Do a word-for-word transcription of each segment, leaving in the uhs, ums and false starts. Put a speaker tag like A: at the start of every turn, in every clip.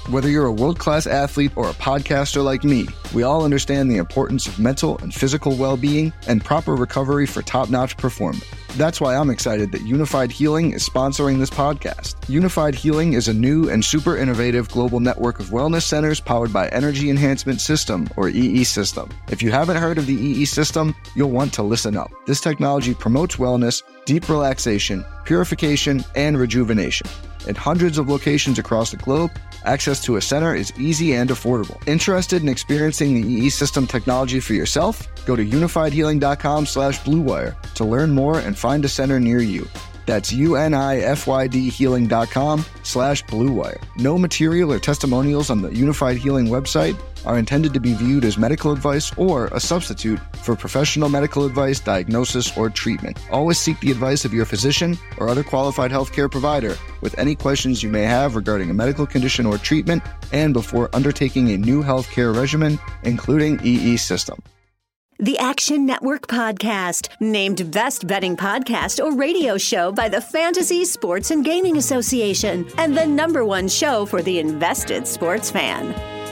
A: Whether you're a world-class athlete or a podcaster like me, we all understand the importance of mental and physical well-being and proper recovery for top-notch performance. That's why I'm excited that Unified Healing is sponsoring this podcast. Unified Healing is a new and super innovative global network of wellness centers powered by Energy Enhancement System, or E E System. If you haven't heard of the E E System, you'll want to listen up. This technology promotes wellness, deep relaxation, purification, and rejuvenation. In hundreds of locations across the globe, access to a center is easy and affordable. Interested in experiencing the E E System technology for yourself? Go to unifiedhealing.com slash bluewire to learn more and find a center near you. That's U-N-I-F-Y-D healing.com slash bluewire. No material or testimonials on the Unified Healing website are intended to be viewed as medical advice or a substitute for professional medical advice, diagnosis, or treatment. Always seek the advice of your physician or other qualified healthcare provider with any questions you may have regarding a medical condition or treatment and before undertaking a new healthcare regimen, including E E System.
B: The Action Network Podcast, named Best Betting Podcast or Radio Show by the Fantasy Sports and Gaming Association, and the number one show for the invested sports fan.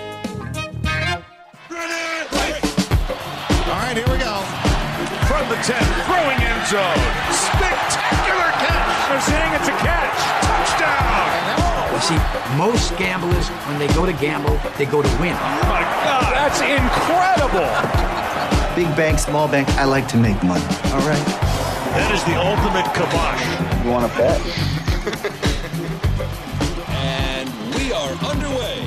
C: All right, here we go. From the ten, throwing end zone. Spectacular catch. They're saying it's a catch. Touchdown.
D: You see, most gamblers, when they go to gamble, they go to win.
C: Oh, my God. That's incredible.
E: Big bank, small bank, I like to make money. All right.
C: That is the ultimate kibosh.
E: You want to bet?
F: And we are underway.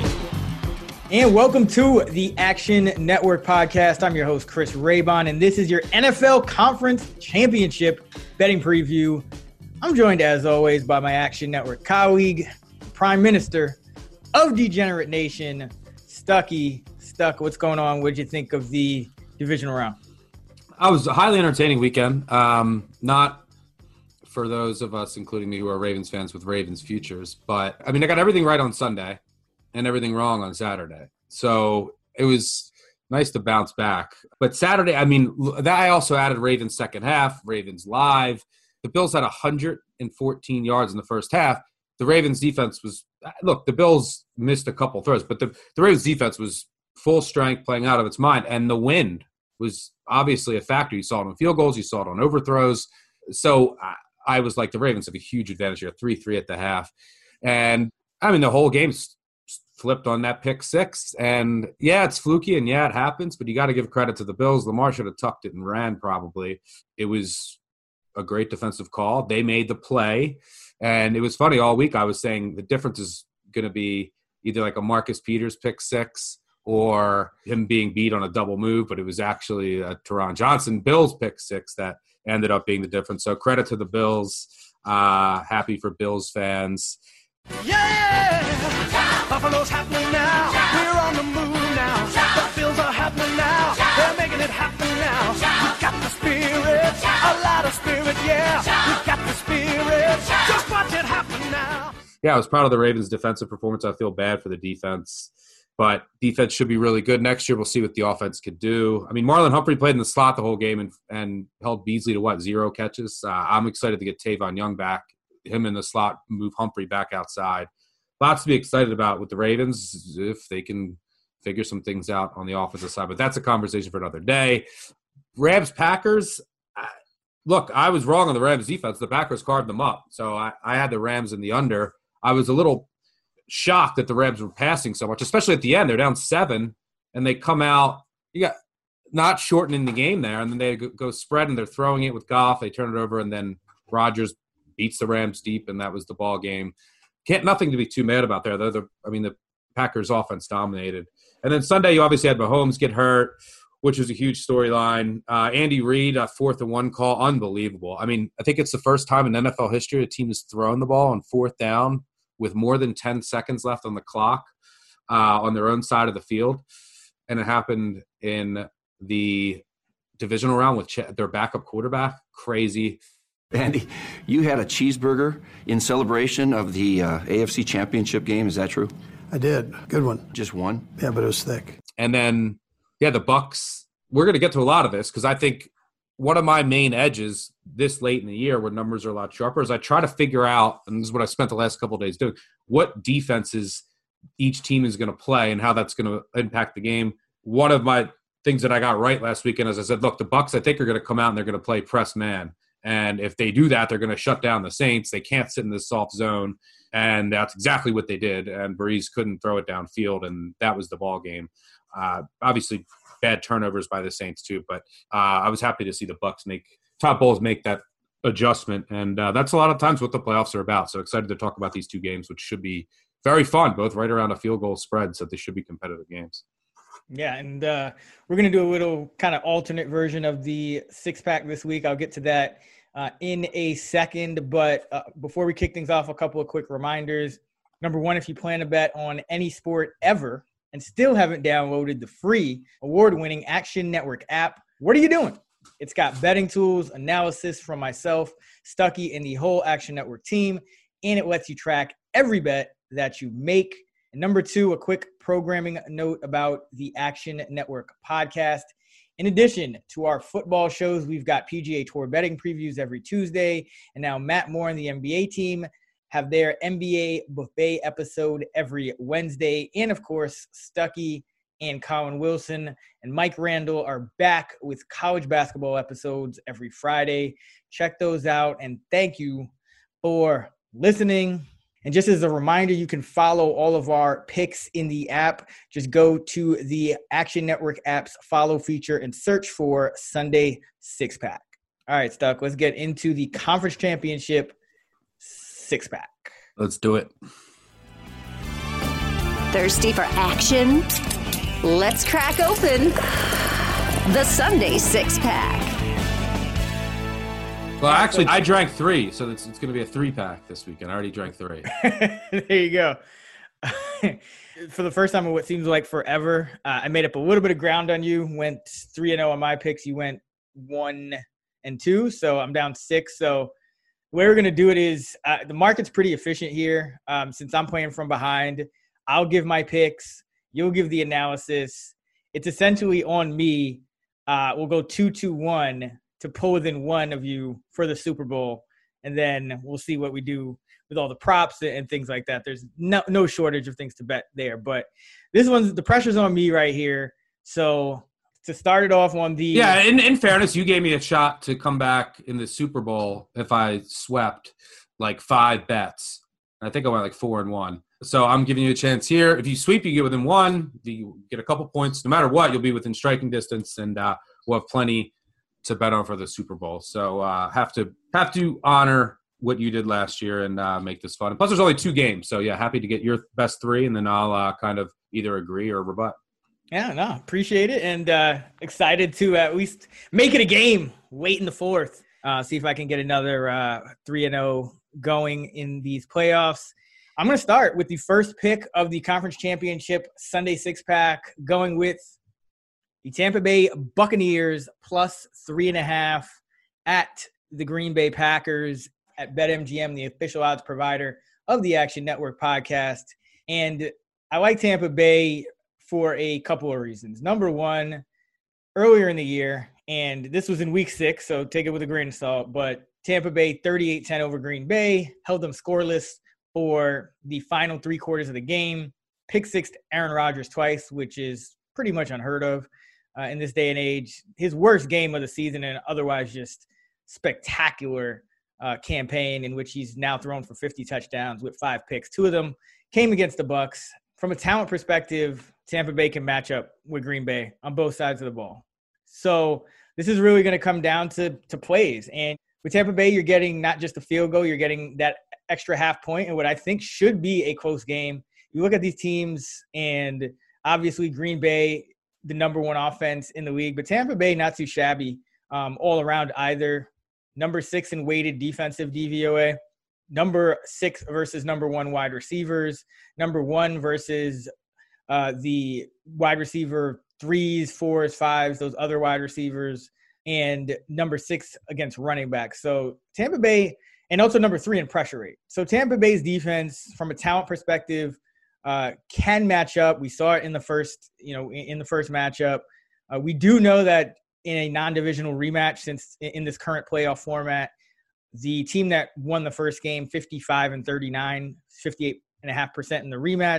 G: And welcome to the Action Network Podcast. I'm your host, Chris Raybon, and this is your N F L Conference Championship betting preview. I'm joined, as always, by my Action Network colleague, Prime Minister of Degenerate Nation, Stucky. Stuck, what's going on? What did you think of the divisional round?
H: I was a highly entertaining weekend. Um, not for those of us, including me, who are Ravens fans with Ravens futures. But, I mean, I got everything right on Sunday and everything wrong on Saturday. So it was nice to bounce back. But Saturday, I mean, that I also added Ravens second half, Ravens live. The Bills had one hundred fourteen yards in the first half. The Ravens defense was – look, the Bills missed a couple throws, but the, the Ravens defense was – full strength, playing out of its mind. And the wind was obviously a factor. You saw it on field goals. You saw it on overthrows. So I, I was like, the Ravens have a huge advantage here, three three at the half. And, I mean, the whole game flipped on that pick six. And, yeah, it's fluky, and, yeah, it happens. But you got to give credit to the Bills. Lamar should have tucked it and ran probably. It was a great defensive call. They made the play. And it was funny, all week I was saying the difference is going to be either like a Marcus Peters pick six or him being beat on a double move, but it was actually a Teron Johnson Bills pick six that ended up being the difference. So credit to the Bills. Uh, happy for Bills fans.
I: Yeah! Buffalo's happening now. We're on the move now. The Bills are happening now. They're making it happen now. We got the spirit, a lot of spirit, yeah. We got the spirit. Just watch it happen now.
H: Yeah, I was proud of the Ravens' defensive performance. I feel bad for the defense. But defense should be really good next year. We'll see what the offense could do. I mean, Marlon Humphrey played in the slot the whole game and, and held Beasley to, what, zero catches? Uh, I'm excited to get Tavon Young back, him in the slot, move Humphrey back outside. Lots to be excited about with the Ravens if they can figure some things out on the offensive side. But that's a conversation for another day. Rams-Packers, uh, look, I was wrong on the Rams defense. The Packers carved them up. So I, I had the Rams in the under. I was a little – shocked that the Rams were passing so much, especially at the end. They're down seven, and they come out. You got not shortening the game there, and then they go spread, and they're throwing it with Goff. They turn it over, and then Rodgers beats the Rams deep, and that was the ball game. Can't nothing to be too mad about there. The, I mean, the Packers' offense dominated. And then Sunday, you obviously had Mahomes get hurt, which was a huge storyline. Uh, Andy Reid, a fourth and one call, unbelievable. I mean, I think it's the first time in N F L history a team has thrown the ball on fourth down with more than ten seconds left on the clock uh, on their own side of the field. And it happened in the divisional round with Ch- their backup quarterback. Crazy.
E: Andy, you had a cheeseburger in celebration of the uh, A F C Championship game. Is that true?
J: I did. Good one.
E: Just one?
J: Yeah, but it was thick.
H: And then, yeah, the Bucks. We're going to get to a lot of this because I think one of my main edges this late in the year where numbers are a lot sharper is I try to figure out, and this is what I spent the last couple of days doing, what defenses each team is going to play and how that's going to impact the game. One of my things that I got right last weekend, as I said, look, the Bucs, I think, are going to come out and they're going to play press man. And if they do that, they're going to shut down the Saints. They can't sit in this soft zone. And that's exactly what they did. And Breeze couldn't throw it downfield, and that was the ball game. Uh, obviously, bad turnovers by the Saints too. But uh, I was happy to see the Bucs make Todd Bowles make that adjustment. And uh, that's a lot of times what the playoffs are about. So excited to talk about these two games, which should be very fun, both right around a field goal spread. So they should be competitive games.
G: Yeah, and uh, we're going to do a little kind of alternate version of the six-pack this week. I'll get to that uh, in a second. But uh, before we kick things off, a couple of quick reminders. Number one, if you plan to bet on any sport ever and still haven't downloaded the free award-winning Action Network app, what are you doing? It's got betting tools, analysis from myself, Stuckey, and the whole Action Network team, and it lets you track every bet that you make. And number two, a quick programming note about the Action Network podcast. In addition to our football shows, we've got P G A Tour betting previews every Tuesday. And now Matt Moore and the N B A team have their N B A buffet episode every Wednesday. And, of course, Stuckey and Colin Wilson and Mike Randall are back with college basketball episodes every Friday. Check those out. And thank you for listening. And just as a reminder, you can follow all of our picks in the app. Just go to the Action Network app's follow feature and search for Sunday Six Pack. All right, Stuck, let's get into the conference championship six pack.
H: Let's do it.
B: Thirsty for action? Let's crack open the Sunday Six Pack.
H: Well, actually, I drank three, so it's, it's going to be a three-pack this weekend. I already drank three.
G: There you go. For the first time in what seems like forever, uh, I made up a little bit of ground on you. Went three and oh on my picks. You went one and two, so I'm down six. So the way we're going to do it is uh, the market's pretty efficient here. Um, since I'm playing from behind, I'll give my picks. You'll give the analysis. It's essentially on me. Uh, we'll go two, two, one. To pull within one of you for the Super Bowl, and then we'll see what we do with all the props and things like that. There's no no shortage of things to bet there, but this one's the pressure's on me right here. So to start it off on the
H: yeah, in, in fairness, you gave me a shot to come back in the Super Bowl if I swept like five bets. I think I went like four and one. So I'm giving you a chance here. If you sweep, you get within one. You get a couple points. No matter what, you'll be within striking distance, and uh, we'll have plenty to bet on for the Super Bowl. So uh, have to have to honor what you did last year and uh, make this fun. And plus, there's only two games. So, yeah, happy to get your best three, and then I'll uh, kind of either agree or rebut.
G: Yeah, no, appreciate it, and uh, excited to at least make it a game, wait in the fourth, uh, see if I can get another uh, three and oh going in these playoffs. I'm going to start with the first pick of the Conference Championship Sunday six-pack, going with the Tampa Bay Buccaneers plus three and a half at the Green Bay Packers at BetMGM, the official odds provider of the Action Network podcast. And I like Tampa Bay for a couple of reasons. Number one, earlier in the year, and this was in week six, so take it with a grain of salt, but Tampa Bay thirty-eight ten over Green Bay, held them scoreless for the final three quarters of the game, pick six Aaron Rodgers twice, which is pretty much unheard of. Uh, in this day and age, his worst game of the season, and otherwise just spectacular uh, campaign in which he's now thrown for fifty touchdowns with five picks. Two of them came against the Bucs. From a talent perspective, Tampa Bay can match up with Green Bay on both sides of the ball. So this is really going to come down to to plays. And with Tampa Bay, you're getting not just a field goal, you're getting that extra half point in what I think should be a close game. You look at these teams, and obviously Green Bay, the number one offense in the league, but Tampa Bay not too shabby um, all around either. Number six in weighted defensive D V O A, number six versus number one wide receivers, number one versus uh, the wide receiver threes, fours, fives, those other wide receivers, and number six against running backs. So Tampa Bay, and also number three in pressure rate. So Tampa Bay's defense, from a talent perspective, Uh, can match up. We saw it in the first, you know, in, in the first matchup. Uh, we do know that in a non-divisional rematch, since in, in this current playoff format, the team that won the first game, fifty-five and thirty-nine, fifty-eight and a half percent in the rematch,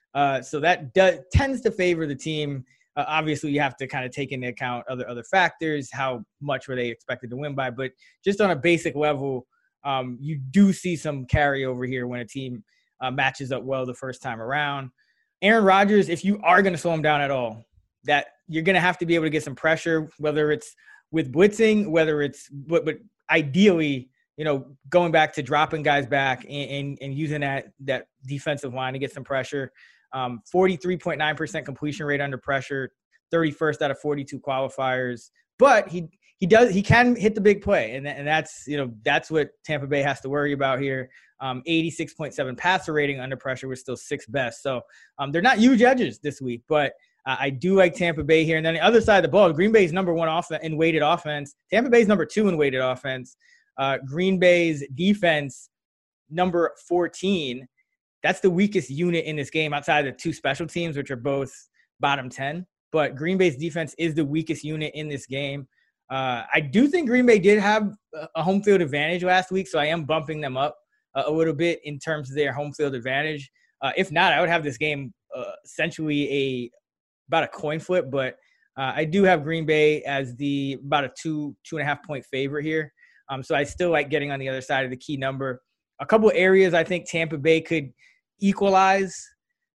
G: Uh, so that does, tends to favor the team. Uh, obviously, you have to kind of take into account other other factors. How much were they expected to win by? But just on a basic level, um, you do see some carryover here when a team uh, matches up well the first time around. Aaron Rodgers, if you are going to slow him down at all, that you're going to have to be able to get some pressure, whether it's with blitzing, whether it's but, but ideally, you know, going back to dropping guys back and, and, and using that that defensive line to get some pressure. Um, forty-three point nine percent completion rate under pressure, thirty-first out of forty-two qualifiers. But he he does he can hit the big play, and and that's you know that's what Tampa Bay has to worry about here. Um, eighty-six point seven passer rating under pressure was still sixth best. So um, they're not huge edges this week, but uh, I do like Tampa Bay here. And then the other side of the ball, Green Bay's number one off in weighted offense. Tampa Bay's number two in weighted offense. Uh, Green Bay's defense number fourteen. That's the weakest unit in this game outside of the two special teams, which are both bottom ten. But Green Bay's defense is the weakest unit in this game. Uh, I do think Green Bay did have a home field advantage last week, so I am bumping them up a, a little bit in terms of their home field advantage. Uh, if not, I would have this game uh, essentially a about a coin flip. But uh, I do have Green Bay as the about a two two and a half point favorite here. Um, so I still like getting on the other side of the key number. A couple of areas I think Tampa Bay could equalize.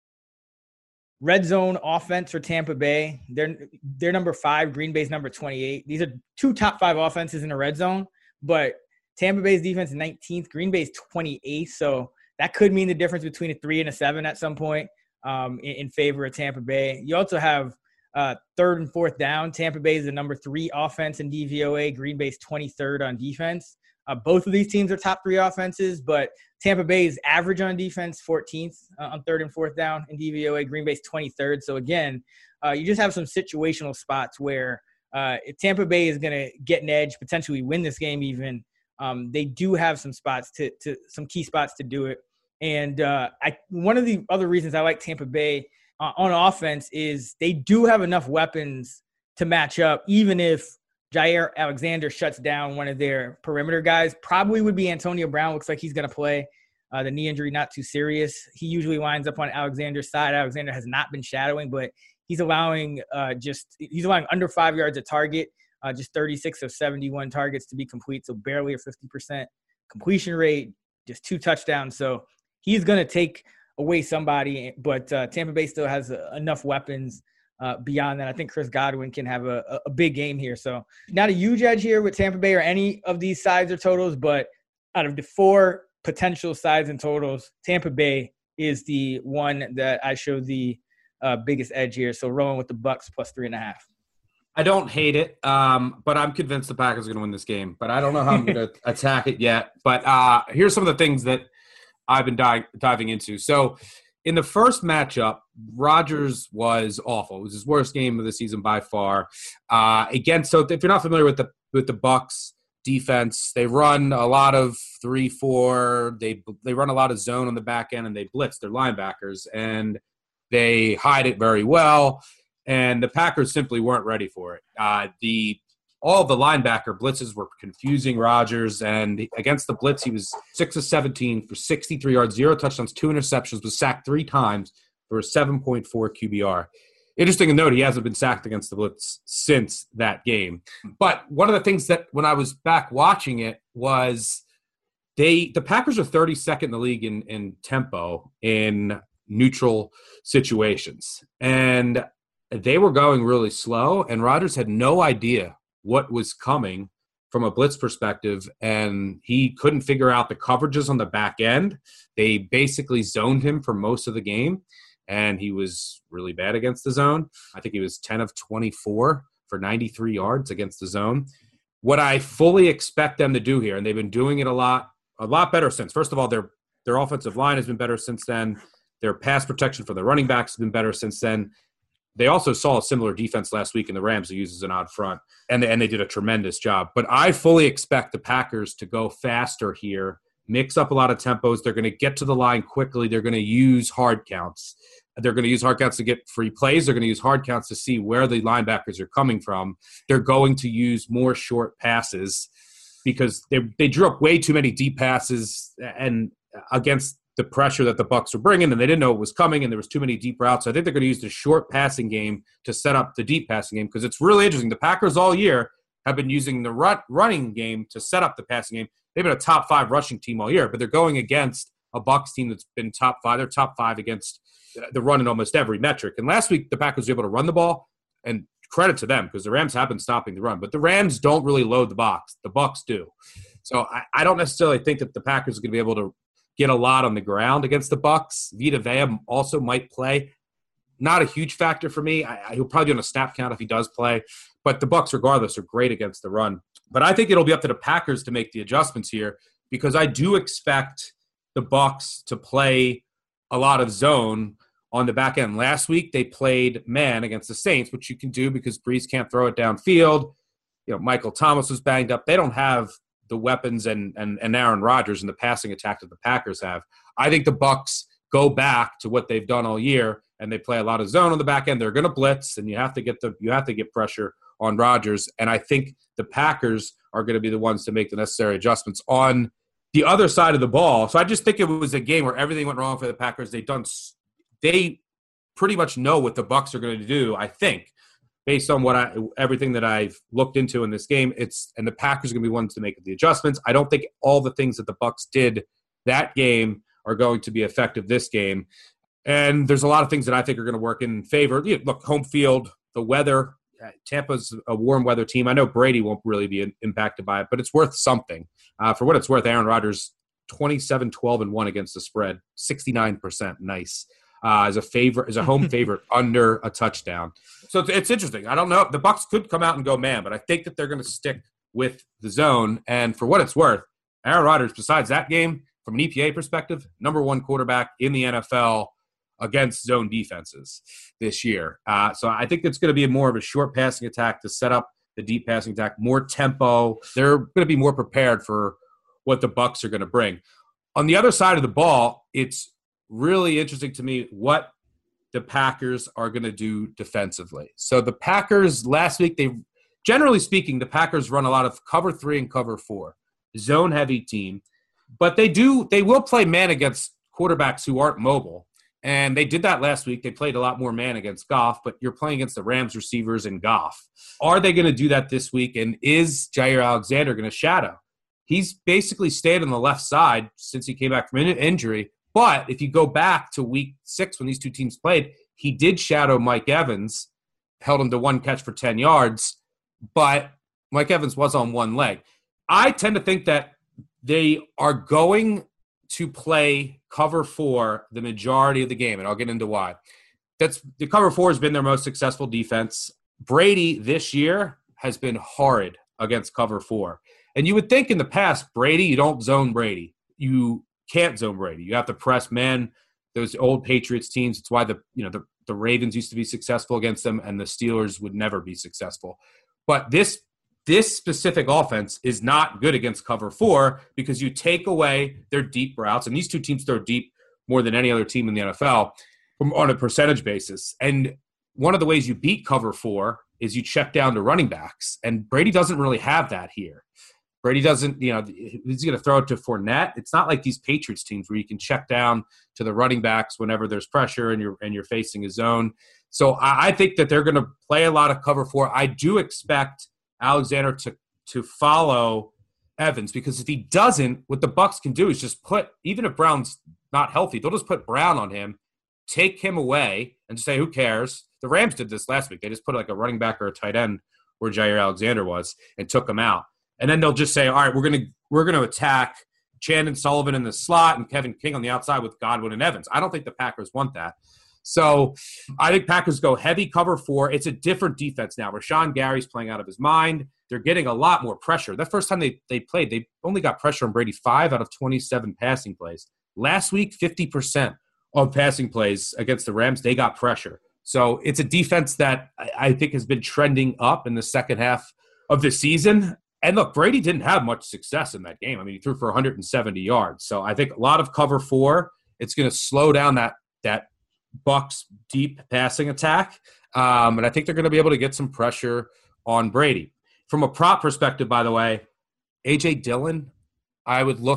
G: Red zone offense for Tampa Bay. They're they're number five. Green Bay's number twenty-eight. These are two top five offenses in the red zone, but Tampa Bay's defense is nineteenth. Green Bay's twenty-eighth. So that could mean the difference between a three and a seven at some point um, in, in favor of Tampa Bay. You also have uh, third and fourth down. Tampa Bay is the number three offense in D V O A. Green Bay's twenty-third on defense. Uh, both of these teams are top three offenses, but Tampa Bay's average on defense, fourteenth uh, on third and fourth down in D V O A. Green Bay's twenty-third. So, again, uh, you just have some situational spots where uh, if Tampa Bay is going to get an edge, potentially win this game even, um, they do have some spots to, to some key spots to do it. And uh, I one of the other reasons I like Tampa Bay uh, on offense is they do have enough weapons to match up, even if Jair Alexander shuts down one of their perimeter guys. Probably would be Antonio Brown. Looks like he's going to play. Uh, the knee injury, not too serious. He usually winds up on Alexander's side. Alexander has not been shadowing, but he's allowing uh, just he's allowing under five yards a target, uh, just thirty-six of seventy-one targets to be complete, so barely a fifty percent completion rate, just two touchdowns. So he's going to take away somebody, but uh, Tampa Bay still has uh, enough weapons. Uh, beyond that, I think Chris Godwin can have a, a big game here. So not a huge edge here with Tampa Bay or any of these sides or totals, but out of the four potential sides and totals, Tampa Bay is the one that I show the uh, biggest edge here. So rolling with the Bucks plus three and a half.
H: I don't hate it, um, but I'm convinced the Packers are going to win this game. But I don't know how I'm going to attack it yet. But uh, here's some of the things that I've been di- diving into. So in the first matchup, Rodgers was awful. It was his worst game of the season by far. Uh, again, so if you're not familiar with the with the Bucks defense, they run a lot of three four. They they run a lot of zone on the back end, and they blitz their linebackers, and they hide it very well. And the Packers simply weren't ready for it. Uh, the all of the linebacker blitzes were confusing Rodgers, and against the blitz, he was six of seventeen for sixty-three yards, zero touchdowns, two interceptions, was sacked three times for a seven point four Q B R. Interesting to note, he hasn't been sacked against the blitz since that game. But one of the things that when I was back watching it was they the Packers are thirty-second in the league in, in tempo in neutral situations. And they were going really slow, and Rodgers had no idea what was coming from a blitz perspective, and he couldn't figure out the coverages on the back end. They basically zoned him for most of the game, and he was really bad against the zone. I think he was ten of twenty-four for ninety-three yards against the zone. What I fully expect them to do here, and they've been doing it a lot, a lot better since. First of all, their their offensive line has been better since then. Their pass protection for the running backs has been better since then. They also saw a similar defense last week in the Rams who uses an odd front, and they, and they did a tremendous job. But I fully expect the Packers to go faster here, mix up a lot of tempos. They're going to get to the line quickly. They're going to use hard counts. They're going to use hard counts to get free plays. They're going to use hard counts to see where the linebackers are coming from. They're going to use more short passes because they they drew up way too many deep passes and against the pressure that the Bucs were bringing, and they didn't know it was coming, and there was too many deep routes. So I think they're going to use the short passing game to set up the deep passing game, because it's really interesting. The Packers all year have been using the run, running game to set up the passing game. They've been a top five rushing team all year, but they're going against a Bucs team that's been top five. They're top five against the run in almost every metric. And last week, the Packers were able to run the ball, and credit to them, because the Rams have been stopping the run. But the Rams don't really load the box. The Bucs do. So I, I don't necessarily think that the Packers are going to be able to get a lot on the ground against the Bucs. Vita Vea also might play. Not a huge factor for me. I, I, he'll probably be on a snap count if he does play. But the Bucs, regardless, are great against the run. But I think it'll be up to the Packers to make the adjustments here, because I do expect the Bucs to play a lot of zone on the back end. Last week, they played man against the Saints, which you can do because Brees can't throw it downfield. You know, Michael Thomas was banged up. They don't have the weapons and, and, and Aaron Rodgers in the passing attack that the Packers have. I think the Bucs go back to what they've done all year, and they play a lot of zone on the back end. They're going to blitz, and you have to get the you have to get pressure on Rodgers. And I think the Packers are going to be the ones to make the necessary adjustments on the other side of the ball. So I just think it was a game where everything went wrong for the Packers. They done they pretty much know what the Bucs are going to do, I think, based on what I everything that I've looked into in this game. It's and the Packers are going to be ones to make the adjustments. I don't think all the things that the Bucs did that game are going to be effective this game. And there's a lot of things that I think are going to work in favor. You know, look, home field, the weather. Tampa's a warm weather team. I know Brady won't really be impacted by it, but it's worth something. Uh, for what it's worth, Aaron Rodgers, twenty-seven, twelve, and one against the spread, sixty-nine percent. Nice. Uh, as a favorite, as a home favorite under a touchdown. So it's, it's interesting. I don't know. The Bucs could come out and go man, but I think that they're going to stick with the zone. And for what it's worth, Aaron Rodgers, besides that game, from an E P A perspective, number one quarterback in the N F L against zone defenses this year. Uh, so I think it's going to be more of a short passing attack to set up the deep passing attack, more tempo. They're going to be more prepared for what the Bucs are going to bring. On the other side of the ball, it's really interesting to me what the Packers are going to do defensively. So the Packers last week, they generally speaking, the Packers run a lot of cover three and cover four, zone heavy team, but they do, they will play man against quarterbacks who aren't mobile. And they did that last week. They played a lot more man against Goff, but you're playing against the Rams receivers and Goff. Are they going to do that this week? And is Jair Alexander going to shadow? He's basically stayed on the left side since he came back from an injury. But if you go back to week six when these two teams played, he did shadow Mike Evans, held him to one catch for ten yards, but Mike Evans was on one leg. I tend to think that they are going to play cover four the majority of the game, and I'll get into why. That's the cover four has been their most successful defense. Brady this year has been horrid against cover four. And you would think in the past, Brady, you don't zone Brady. You can't zone Brady. You have to press man. Those old Patriots teams, it's why the you know the, the Ravens used to be successful against them, and the Steelers would never be successful. But this This specific offense is not good against cover four because you take away their deep routes, and these two teams throw deep more than any other team in the N F L from, on a percentage basis. And one of the ways you beat cover four is you check down to running backs, and Brady doesn't really have that here. Brady doesn't, you know, he's going to throw it to Fournette. It's not like these Patriots teams where you can check down to the running backs whenever there's pressure and you're and you're facing a zone. So I, I think that they're going to play a lot of cover four. I do expect Alexander to to follow Evans, because if he doesn't, what the Bucs can do is just put, even if Brown's not healthy, they'll just put Brown on him, take him away, and say, who cares? The Rams did this last week. They just put like a running back or a tight end where Jair Alexander was and took him out. And then they'll just say, all right, we're gonna we're gonna attack Chandon Sullivan in the slot and Kevin King on the outside with Godwin and Evans. I don't think the Packers want that. So I think Packers go heavy cover four. It's a different defense now. Rashawn Gary's playing out of his mind. They're getting a lot more pressure. The first time they, they played, they only got pressure on Brady five out of twenty-seven passing plays. Last week, fifty percent of passing plays against the Rams, they got pressure. So it's a defense that I think has been trending up in the second half of the season. And look, Brady didn't have much success in that game. I mean, he threw for one hundred seventy yards. So I think a lot of cover four. It's going to slow down that that Bucs deep passing attack. Um, and I think they're going to be able to get some pressure on Brady. From a prop perspective, by the way, A J Dillon, I would look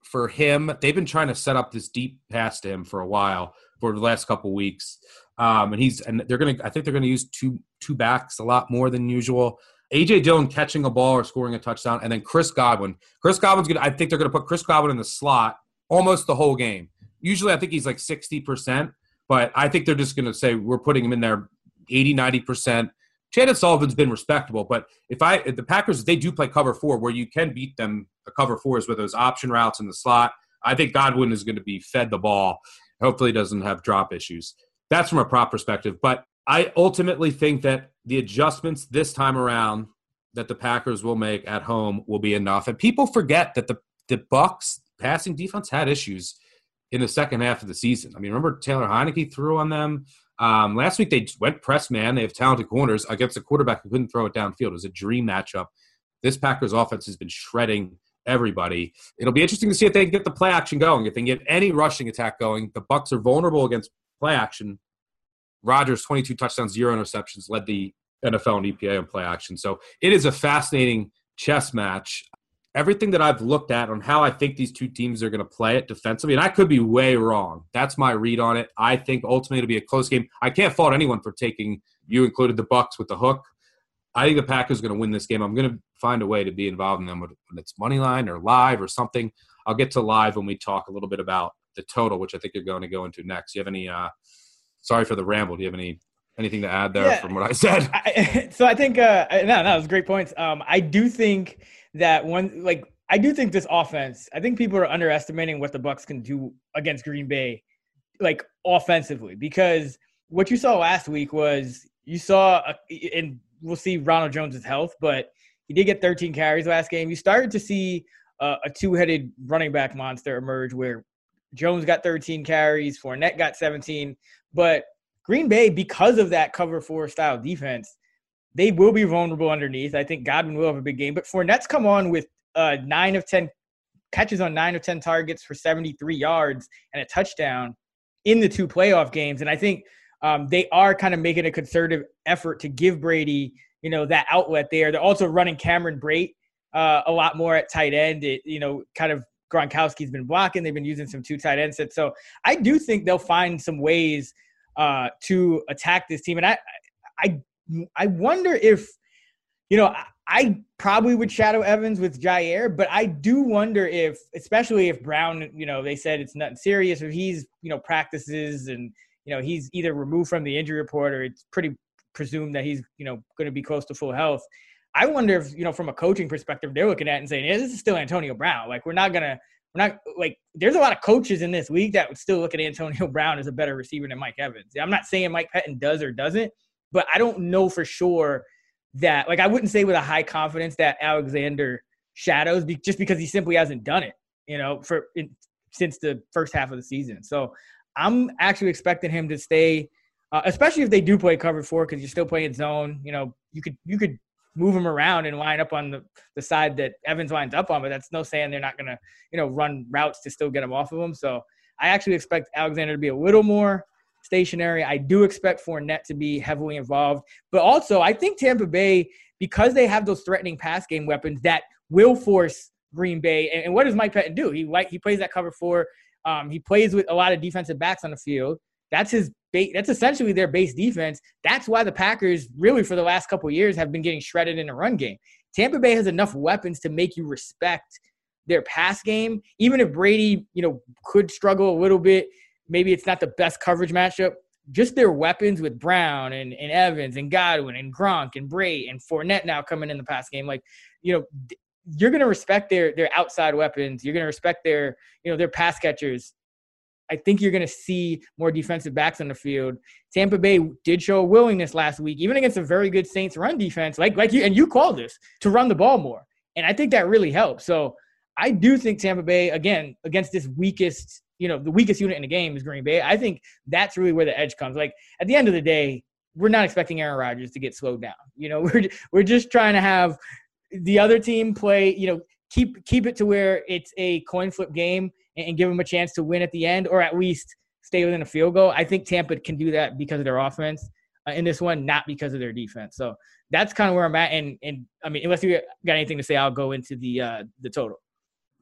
H: for him, they've been trying to set up this deep pass to him for a while, for the last couple weeks. Um, and he's and they're gonna I think they're gonna use two two backs a lot more than usual. A J Dillon catching a ball or scoring a touchdown, and then Chris Godwin. Chris Godwin's gonna I think they're gonna put Chris Godwin in the slot almost the whole game. Usually I think he's like sixty percent, but I think they're just gonna say we're putting him in there eighty, ninety percent. Chandon Sullivan's been respectable, but if I if the Packers, they do play cover four where you can beat them. The cover four is with those option routes in the slot. I think Godwin is going to be fed the ball. Hopefully he doesn't have drop issues. That's from a prop perspective. But I ultimately think that the adjustments this time around that the Packers will make at home will be enough. And people forget that the, the Bucs passing defense had issues in the second half of the season. I mean, remember Taylor Heineke threw on them? Um, last week they went press man. They have talented corners against a quarterback who couldn't throw it downfield. It was a dream matchup. This Packers offense has been shredding everybody. It'll be interesting to see if they can get the play action going. If they can get any rushing attack going, the Bucs are vulnerable against play action. Rodgers, twenty-two touchdowns, zero interceptions, led the N F L and E P A on play action. So it is a fascinating chess match. Everything that I've looked at on how I think these two teams are going to play it defensively, and I could be way wrong. That's my read on it. I think ultimately it'll be a close game. I can't fault anyone for taking, you included, the Bucs with the hook. I think the Packers are going to win this game. I'm going to find a way to be involved in them, when it's money line or live or something. I'll get to live when we talk a little bit about the total, which I think you're going to go into next. Do you have any uh, – sorry for the ramble. Do you have any anything to add there yeah, from what I said?
G: I, so I think uh, – no, no, that was great points. Um, I do think that one – like I do think this offense – I think people are underestimating what the Bucs can do against Green Bay, like offensively, because what you saw last week was you saw – and we'll see Ronald Jones' health, but he did get thirteen carries last game. You started to see uh, a two-headed running back monster emerge where Jones got thirteen carries, Fournette got seventeen. But Green Bay, because of that cover four style defense, they will be vulnerable underneath. I think Godwin will have a big game. But Fournette's come on with uh, nine of ten catches on nine of ten targets for seventy-three yards and a touchdown in the two playoff games. And I think um, they are kind of making a concerted effort to give Brady, you know, that outlet there. They're also running Cameron Brate uh, a lot more at tight end. It, you know, kind of Gronkowski's been blocking. They've been using some two tight end sets. So I do think they'll find some ways uh, to attack this team. And I, I, I wonder if, you know, I, I probably would shadow Evans with Jair, but I do wonder if, especially if Brown, you know, they said it's nothing serious, or he's, you know, practices and, you know, he's either removed from the injury report or it's pretty presumed that he's, you know, going to be close to full health. I wonder if, you know, from a coaching perspective, they're looking at it and saying, yeah, this is still Antonio Brown. Like, we're not going to, we're not like, there's a lot of coaches in this league that would still look at Antonio Brown as a better receiver than Mike Evans. I'm not saying Mike Pettin does or doesn't, but I don't know for sure that, like, I wouldn't say with a high confidence that Alexander shadows be, just because he simply hasn't done it, you know, for in, since the first half of the season. So I'm actually expecting him to stay, uh, especially if they do play cover four, because you're still playing zone. You know, you could you could move him around and line up on the, the side that Evans lines up on, but that's no saying they're not going to, you know, run routes to still get him off of him. So I actually expect Alexander to be a little more stationary. I do expect Fournette to be heavily involved. But also, I think Tampa Bay, because they have those threatening pass game weapons that will force Green Bay. And, and what does Mike Pettin do? He like he plays that cover four. Um, he plays with a lot of defensive backs on the field. That's his base. That's essentially their base defense. That's why the Packers, really for the last couple of years, have been getting shredded in the run game. Tampa Bay has enough weapons to make you respect their pass game. Even if Brady, you know, could struggle a little bit, maybe it's not the best coverage matchup. Just their weapons with Brown and, and Evans and Godwin and Gronk and Brate and Fournette now coming in the pass game. Like, you know, you're going to respect their their outside weapons. You're going to respect their, you know, their pass catchers. I think you're going to see more defensive backs on the field. Tampa Bay did show a willingness last week, even against a very good Saints run defense, like like you and you called this, to run the ball more. And I think that really helps. So I do think Tampa Bay, again, against this weakest, you know, the weakest unit in the game is Green Bay. I think that's really where the edge comes. Like, at the end of the day, we're not expecting Aaron Rodgers to get slowed down. You know, we're we're just trying to have the other team play, you know, keep keep it to where it's a coin flip game and, and give them a chance to win at the end, or at least stay within a field goal. I think Tampa can do that because of their offense uh, in this one, not because of their defense. So that's kind of where I'm at. And and I mean, unless you got anything to say, I'll go into the uh, the total.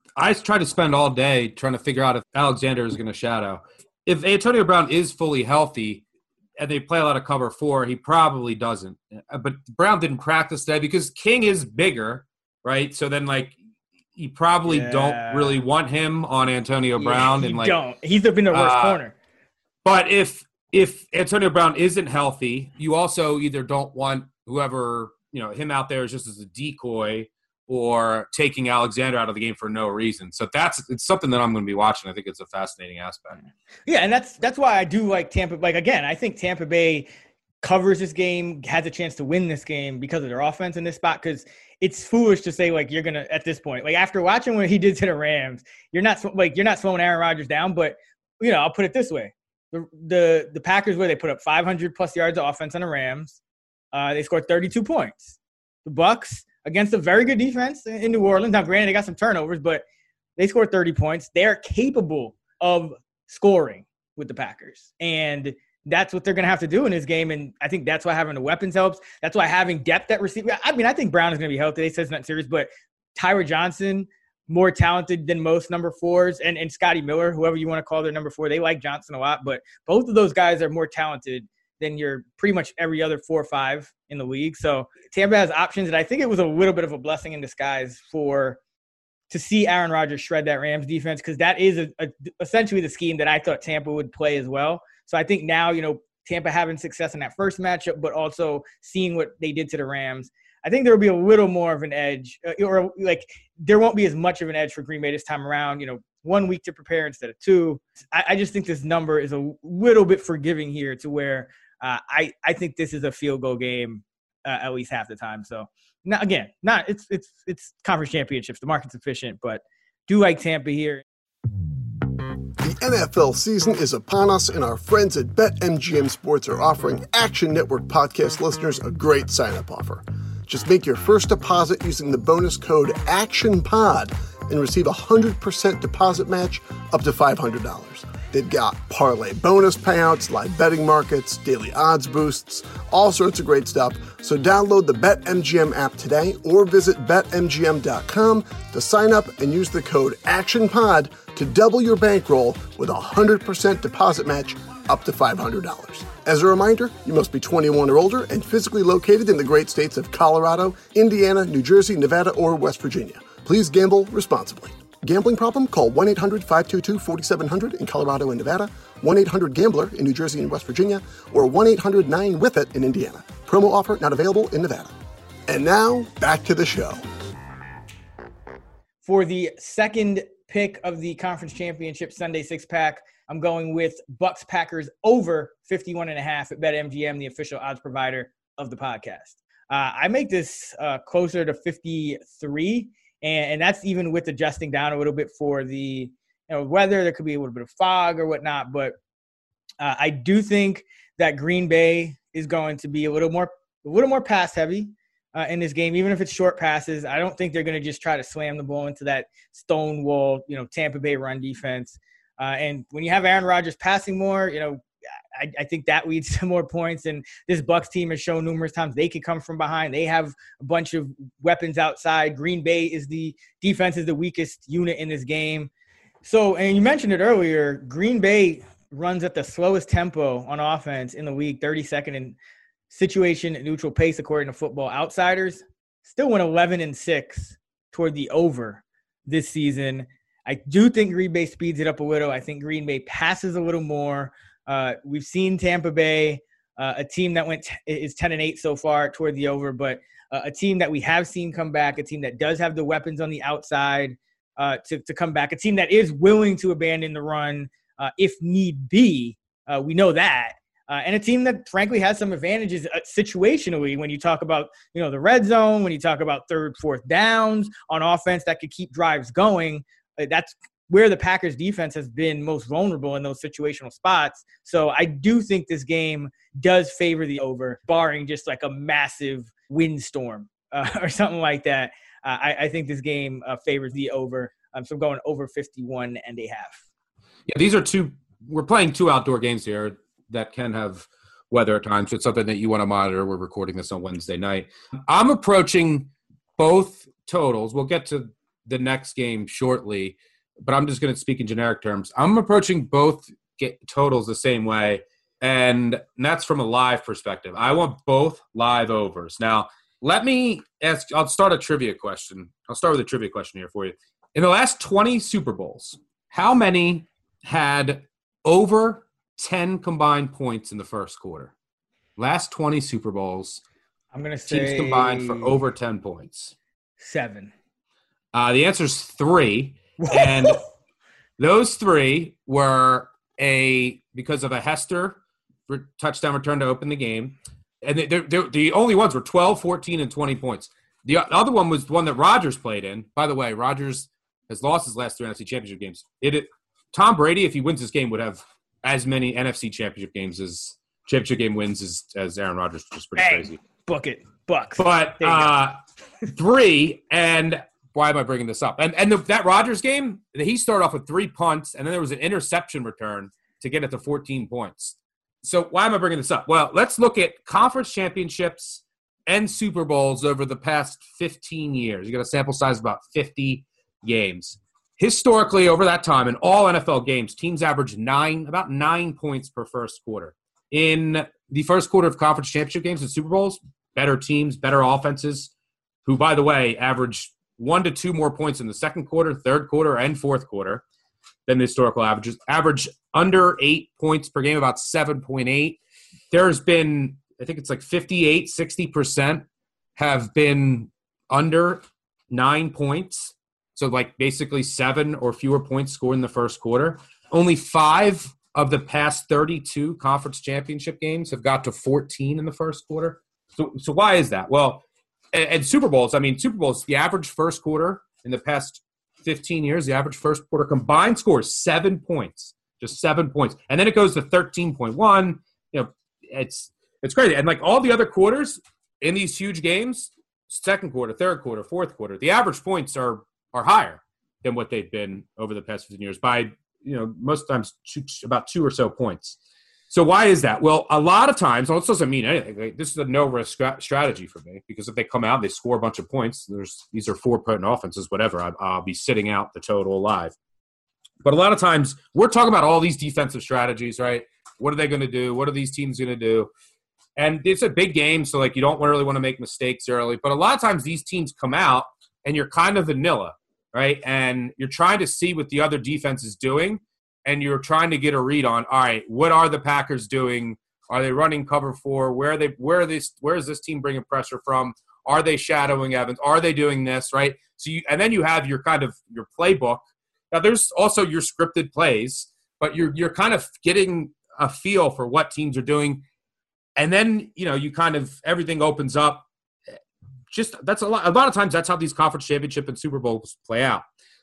H: I try to spend all day trying to figure out if Alexander is going to shadow. If Antonio Brown is fully healthy and they play a lot of cover four, he probably doesn't. But Brown didn't practice today because King is bigger, right? So then, like, you probably yeah. don't really want him on Antonio Brown.
G: Yeah,
H: and like,
G: don't. He's been the worst
H: uh,
G: corner.
H: But if if Antonio Brown isn't healthy, you also either don't want whoever, you know, him out there is just as a decoy, or taking Alexander out of the game for no reason. So that's it's something that I'm going to be watching. I think it's a fascinating aspect.
G: Yeah, and that's that's why I do like Tampa. Like, again, I think Tampa Bay covers this game, has a chance to win this game because of their offense in this spot, because it's foolish to say, like, you're going to – at this point. Like, after watching what he did to the Rams, you're not – like, you're not slowing Aaron Rodgers down. But, you know, I'll put it this way. The the, the Packers, where they put up five hundred plus yards of offense on the Rams, uh, they scored thirty-two points. The Bucs – against a very good defense in New Orleans. Now, granted, they got some turnovers, but they scored thirty points. They're capable of scoring with the Packers. And that's what they're going to have to do in this game. And I think that's why having the weapons helps. That's why having depth at receiver. I mean, I think Brown is going to be healthy. They said it's not serious, but Tyler Johnson, more talented than most number fours, and, and Scotty Miller, whoever you want to call their number four. They like Johnson a lot, but both of those guys are more talented than your pretty much every other four or five in the league. So Tampa has options, and I think it was a little bit of a blessing in disguise for to see Aaron Rodgers shred that Rams defense, because that is a, a, essentially the scheme that I thought Tampa would play as well. So I think now, you know, Tampa having success in that first matchup, but also seeing what they did to the Rams, I think there will be a little more of an edge, uh, or like there won't be as much of an edge for Green Bay this time around. You know, one week to prepare instead of two. I, I just think this number is a little bit forgiving here, to where Uh, I, I think this is a field goal game uh, at least half the time. So, now, again, not it's it's it's conference championships. The market's efficient, but do like Tampa here.
J: The N F L season is upon us, and our friends at BetMGM Sports are offering Action Network podcast listeners a great sign-up offer. Just make your first deposit using the bonus code ACTIONPOD and receive a one hundred percent deposit match up to five hundred dollars. They've got parlay bonus payouts, live betting markets, daily odds boosts, all sorts of great stuff. So download the BetMGM app today or visit bet M G M dot com to sign up and use the code ACTIONPOD to double your bankroll with a one hundred percent deposit match up to five hundred dollars. As a reminder, you must be twenty-one or older and physically located in the great states of Colorado, Indiana, New Jersey, Nevada, or West Virginia. Please gamble responsibly. Gambling problem? Call one eight hundred five two two four seven zero zero in Colorado and Nevada, one eight hundred gambler in New Jersey and West Virginia, or one eight hundred nine with it in Indiana. Promo offer not available in Nevada. And now, back to the show.
G: For the second pick of the conference championship Sunday six-pack, I'm going with Bucs Packers over fifty-one and a half at BetMGM, the official odds provider of the podcast. Uh, I make this uh, closer to fifty-three. And, and that's even with adjusting down a little bit for the you know, weather. There could be a little bit of fog or whatnot. But uh, I do think that Green Bay is going to be a little more a little more pass heavy uh, in this game, even if it's short passes. I don't think they're going to just try to slam the ball into that stone wall, you know, Tampa Bay run defense. Uh, and when you have Aaron Rodgers passing more, you know, I, I think that leads to more points. And this Bucs team has shown numerous times they can come from behind. They have a bunch of weapons outside. Green Bay is the defense is the weakest unit in this game. So, and you mentioned it earlier, Green Bay runs at the slowest tempo on offense in the league, thirty-second in situation neutral pace according to Football Outsiders. Still went eleven and six toward the over this season. I do think Green Bay speeds it up a little. I think Green Bay passes a little more. Uh, we've seen Tampa Bay, uh, a team that went t- is ten and eight so far toward the over, but uh, a team that we have seen come back, a team that does have the weapons on the outside uh, to to come back, a team that is willing to abandon the run uh, if need be. Uh, we know that, uh, and a team that frankly has some advantages uh, situationally when you talk about you know the red zone, when you talk about third, fourth downs on offense that could keep drives going. Uh, that's where the Packers defense has been most vulnerable in those situational spots. So I do think this game does favor the over, barring just like a massive windstorm uh, or something like that. Uh, I, I think this game uh, favors the over. Um, so I'm going over fifty-one and a half.
H: Yeah, these are two – we're playing two outdoor games here that can have weather at times. So it's something that you want to monitor. We're recording this on Wednesday night. I'm approaching both totals. We'll get to the next game shortly, but I'm just going to speak in generic terms. I'm approaching both get totals the same way, and that's from a live perspective. I want both live overs. Now, let me ask – I'll start a trivia question. I'll start with a trivia question here for you. In the last twenty Super Bowls, how many had over ten combined points in the first quarter? Last twenty Super Bowls,
G: I'm going to say
H: teams combined for over ten points.
G: Seven.
H: Uh, the answer is three, and those three were a because of a Hester touchdown return to open the game, and they, they're, they're, the only ones were twelve, fourteen, and twenty points. The other one was the one that Rodgers played in. By the way, Rodgers has lost his last three N F C Championship games. It, it Tom Brady, if he wins this game, would have as many N F C Championship games as championship game wins as, as Aaron Rodgers, which is pretty
G: hey,
H: crazy.
G: Book it, Bucks.
H: But uh, three, and why am I bringing this up? And and the, that Rodgers game, he started off with three punts, and then there was an interception return to get it to fourteen points. So why am I bringing this up? Well, let's look at conference championships and Super Bowls over the past fifteen years. You got a sample size of about fifty games. Historically, over that time, in all N F L games, teams averaged nine, about nine points per first quarter. In the first quarter of conference championship games and Super Bowls, better teams, better offenses, who, by the way, average one to two more points in the second quarter, third quarter, and fourth quarter than the historical averages. Average under eight points per game, about seven point eight. There's been, I think it's like fifty-eight, sixty percent have been under nine points. So like basically seven or fewer points scored in the first quarter. Only five of the past thirty-two conference championship games have got to fourteen in the first quarter. So, so why is that? Well, and, and Super Bowls, I mean, Super Bowls, the average first quarter in the past fifteen years, the average first quarter combined score is seven points, just seven points. And then it goes to thirteen point one. You know, it's it's crazy. And like all the other quarters in these huge games, second quarter, third quarter, fourth quarter, the average points are are higher than what they've been over the past fifteen years by, you know, most times two, about two or so points. So why is that? Well, a lot of times, well, this doesn't mean anything. Like, this is a no-risk strategy for me because if they come out, they score a bunch of points, there's these are four potent offenses, whatever, I, I'll be sitting out the total live. But a lot of times, we're talking about all these defensive strategies, right? What are they going to do? What are these teams going to do? And it's a big game, so like you don't really want to make mistakes early. But a lot of times, these teams come out, and you're kind of vanilla, right? And you're trying to see what the other defense is doing, and you're trying to get a read on, all right, what are the Packers doing? Are they running cover four? Where are they? Where are this? Where is this team bringing pressure from? Are they shadowing Evans? Are they doing this, right? So you, and then you have your kind of your playbook. Now there's also your scripted plays, but you're you're kind of getting a feel for what teams are doing, and then you know you kind of everything opens up. Just that's a lot. A lot of times that's how these conference championship and Super Bowls play out.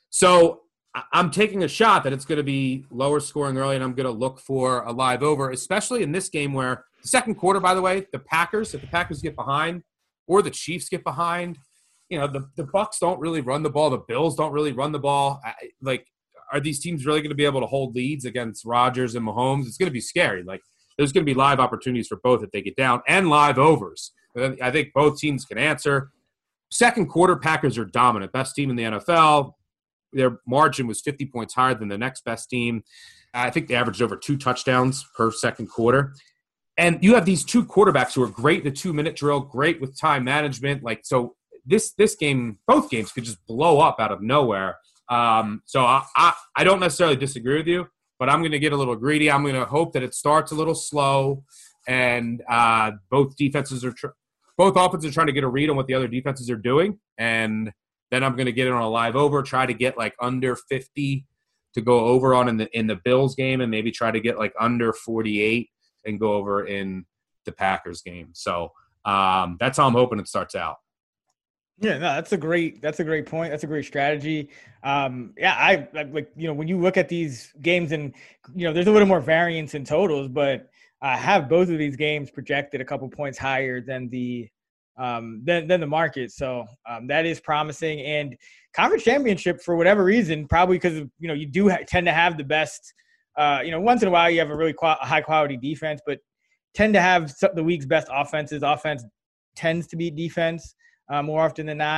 H: So I'm taking a shot that it's going to be lower scoring early, and I'm going to look for a live over, especially in this game where the second quarter, by the way, the Packers, if the Packers get behind or the Chiefs get behind, you know, the, the Bucs don't really run the ball. The Bills don't really run the ball. I, like, are these teams really going to be able to hold leads against Rodgers and Mahomes? It's going to be scary. Like, there's going to be live opportunities for both if they get down and live overs. I think both teams can answer. Second quarter, Packers are dominant. Best team in the N F L. Their margin was fifty points higher than the next best team. I think they averaged over two touchdowns per second quarter. And you have these two quarterbacks who are great in the two-minute drill, great with time management. Like, so this this game, both games could just blow up out of nowhere. Um, so I, I, I don't necessarily disagree with you, but I'm going to get a little greedy. I'm going to hope that it starts a little slow, and uh, both defenses are tr- both offenses are trying to get a read on what the other defenses are doing, and then I'm going to get it on a live over, try to get like under fifty to go over on in the in the Bills game, and maybe try to get like under forty-eight and go over in the Packers game. So um, that's how I'm hoping it starts out.
G: Yeah, no, that's a great that's a great point. That's a great strategy. Um, yeah, I, I like you know when you look at these games and you know there's a little more variance in totals, but I have both of these games projected a couple points higher than the um, than than the market. So um, that is promising. And conference championship, for whatever reason, probably because you know you do ha- tend to have the best. Uh, you know, once in a while you have a really qual- high quality defense, but tend to have some, the league's best offenses. Offense tends to beat defense uh, more often than not.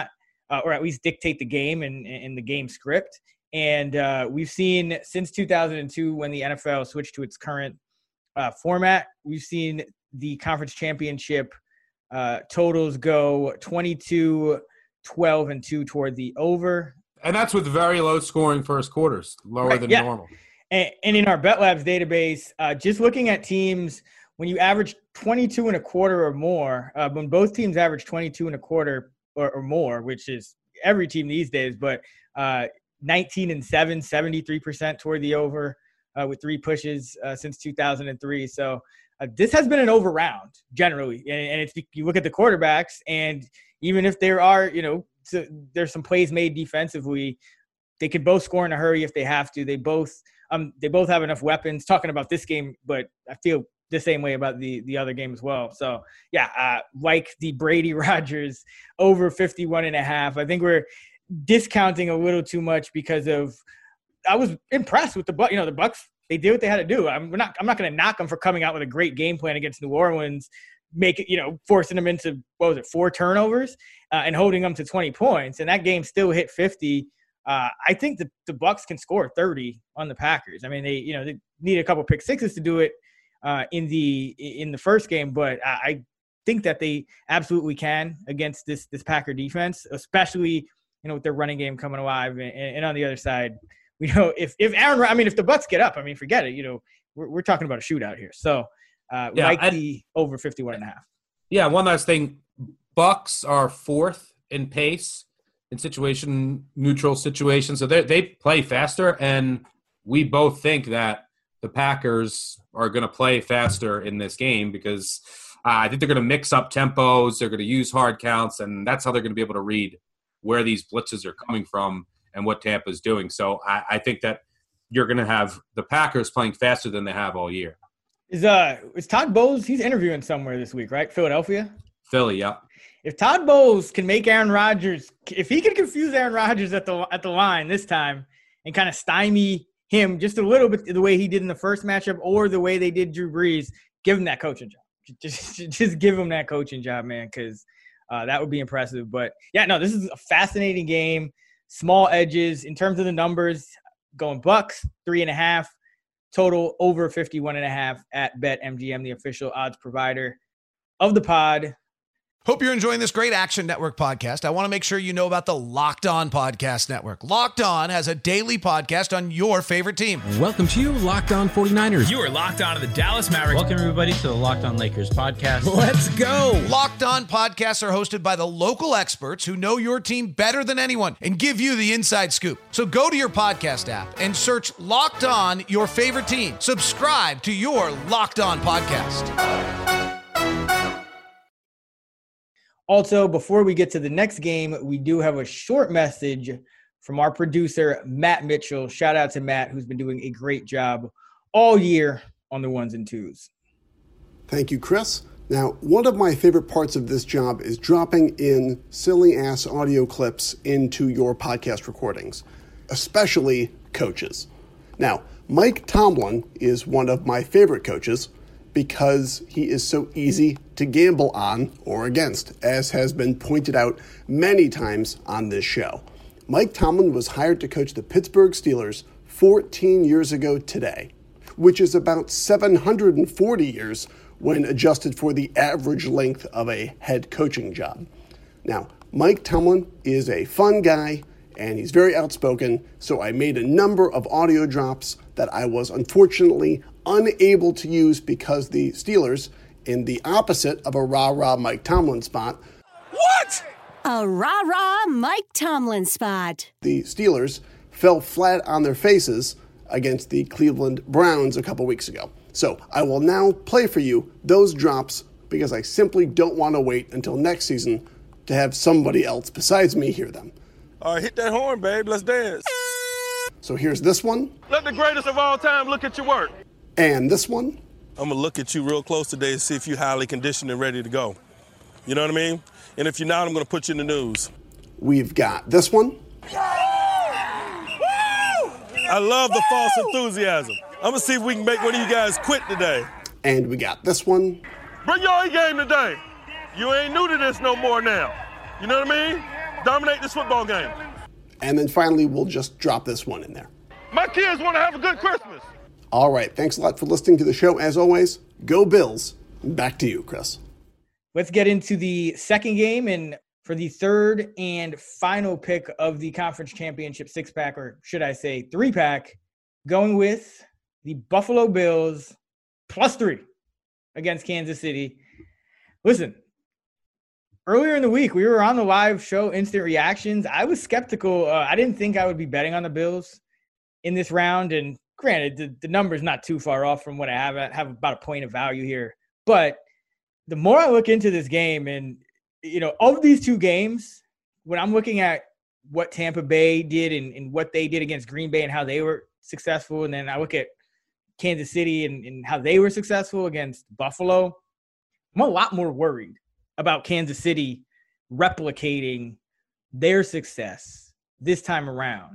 G: uh, or at least dictate the game and, and the game script. And uh, we've seen since two thousand two, when the N F L switched to its current uh, format, we've seen the conference championship uh, totals go twenty-two, twelve, and two toward the over.
H: And that's with very low scoring first quarters, lower
G: Right,
H: than
G: yeah.
H: normal.
G: And, and in our BetLabs database, uh, just looking at teams, when you average twenty-two and a quarter or more, uh, when both teams average twenty-two and a quarter or, or more, which is every team these days, but uh, nineteen and seven, seventy-three percent toward the over uh, with three pushes uh, since two thousand three. So uh, this has been an over round generally. And, and it's, you look at the quarterbacks, and even if there are, you know, so there's some plays made defensively, they could both score in a hurry if they have to. They both, um, they both have enough weapons. Talking about this game, but I feel the same way about the the other game as well. So yeah, uh, like the Brady Rodgers over fifty-one and a half. I think we're discounting a little too much because of, I was impressed with the Bucs. You know, the Bucs, they did what they had to do. I'm not, I'm not going to knock them for coming out with a great game plan against New Orleans, make it, you know, forcing them into, what was it, four turnovers uh, and holding them to twenty points. And that game still hit fifty. Uh, I think the, the Bucs can score thirty on the Packers. I mean, they, you know, they need a couple pick sixes to do it uh, in the, in the first game, but I, I think that they absolutely can against this, this Packer defense, especially, you know, with their running game coming alive. And, and on the other side, you know, if, if Aaron, I mean, if the Bucs get up, I mean, forget it, you know, we're, we're talking about a shootout here. So uh,
H: Yeah,
G: like
H: I-
G: the over fifty-one and a half.
H: Yeah, one last thing. Bucks are fourth in pace in situation neutral situations, so they they play faster, and we both think that the Packers are going to play faster in this game because uh, I think they're going to mix up tempos, they're going to use hard counts, and that's how they're going to be able to read where these blitzes are coming from and what Tampa's doing. So I, I think that you're going to have the Packers playing faster than they have all year.
G: Is uh is Todd Bowles? He's interviewing somewhere this week, right? Philadelphia.
H: Philly, yeah.
G: If Todd Bowles can make Aaron Rodgers, if he can confuse Aaron Rodgers at the at the line this time and kind of stymie him just a little bit the way he did in the first matchup or the way they did Drew Brees, give him that coaching job. Just just give him that coaching job, man, because uh, that would be impressive. But yeah, no, this is a fascinating game. Small edges in terms of the numbers. Going Bucks three and a half. Total over fifty-one and a half at BetMGM, the official odds provider of the pod.
K: Hope you're enjoying this great Action Network podcast. I want to make sure you know about the Locked On Podcast Network. Locked On has a daily podcast on your favorite team.
L: Welcome to Locked On forty-niners.
M: You are locked on to the Dallas Mavericks.
L: Welcome, everybody, to the Locked On Lakers podcast. Let's go.
K: Locked On podcasts are hosted by the local experts who know your team better than anyone and give you the inside scoop. So go to your podcast app and search Locked On, your favorite team. Subscribe to your Locked On podcast.
G: Also, before we get to the next game, we do have a short message from our producer, Matt Mitchell. Shout out to Matt, who's been doing a great job all year on the ones and twos.
J: Thank you, Chris. Now, one of my favorite parts of this job is dropping in silly-ass audio clips into your podcast recordings, especially coaches. Now, Mike Tomlin is one of my favorite coaches because he is so easy to gamble on or against, as has been pointed out many times on this show. Mike Tomlin was hired to coach the Pittsburgh Steelers fourteen years ago today, which is about seven hundred forty years when adjusted for the average length of a head coaching job. Now, Mike Tomlin is a fun guy, and he's very outspoken, so I made a number of audio drops that I was unfortunately unable to use because the Steelers, in the opposite of a rah-rah Mike Tomlin spot,
B: What? A rah-rah Mike Tomlin spot.
J: the Steelers fell flat on their faces against the Cleveland Browns a couple weeks ago. So I will now play for you those drops because I simply don't want to wait until next season to have somebody else besides me hear them.
N: All right, hit that horn, babe. Let's dance.
J: So here's this one,
N: Let the greatest of all time look at your work.
J: and this one,
N: I'm going to look at you real close today and see if you're highly conditioned and ready to go. You know what I mean? And if you're not, I'm going to put you in the news.
J: we've got this one,
N: I love the false enthusiasm. I'm going to see if we can make one of you guys quit today.
J: and we got this one,
N: Bring your A game today. You ain't new to this no more now. You know what I mean? Dominate this football game.
J: And then finally, we'll just drop this one in there.
N: My kids want to have a good Christmas.
J: All right. Thanks a lot for listening to the show. As always, go Bills. Back to you, Chris.
G: Let's get into the second game, and for the third and final pick of the conference championship six-pack, or should I say three-pack, going with the Buffalo Bills plus three against Kansas City. Listen, earlier in the week, we were on the live show, Instant Reactions. I was skeptical. Uh, I didn't think I would be betting on the Bills in this round, and granted, the, the number's not too far off from what I have. I have about a point of value here. But the more I look into this game, and, you know, of these two games, when I'm looking at what Tampa Bay did and, and what they did against Green Bay and how they were successful, and then I look at Kansas City and, and how they were successful against Buffalo, I'm a lot more worried about Kansas City replicating their success this time around.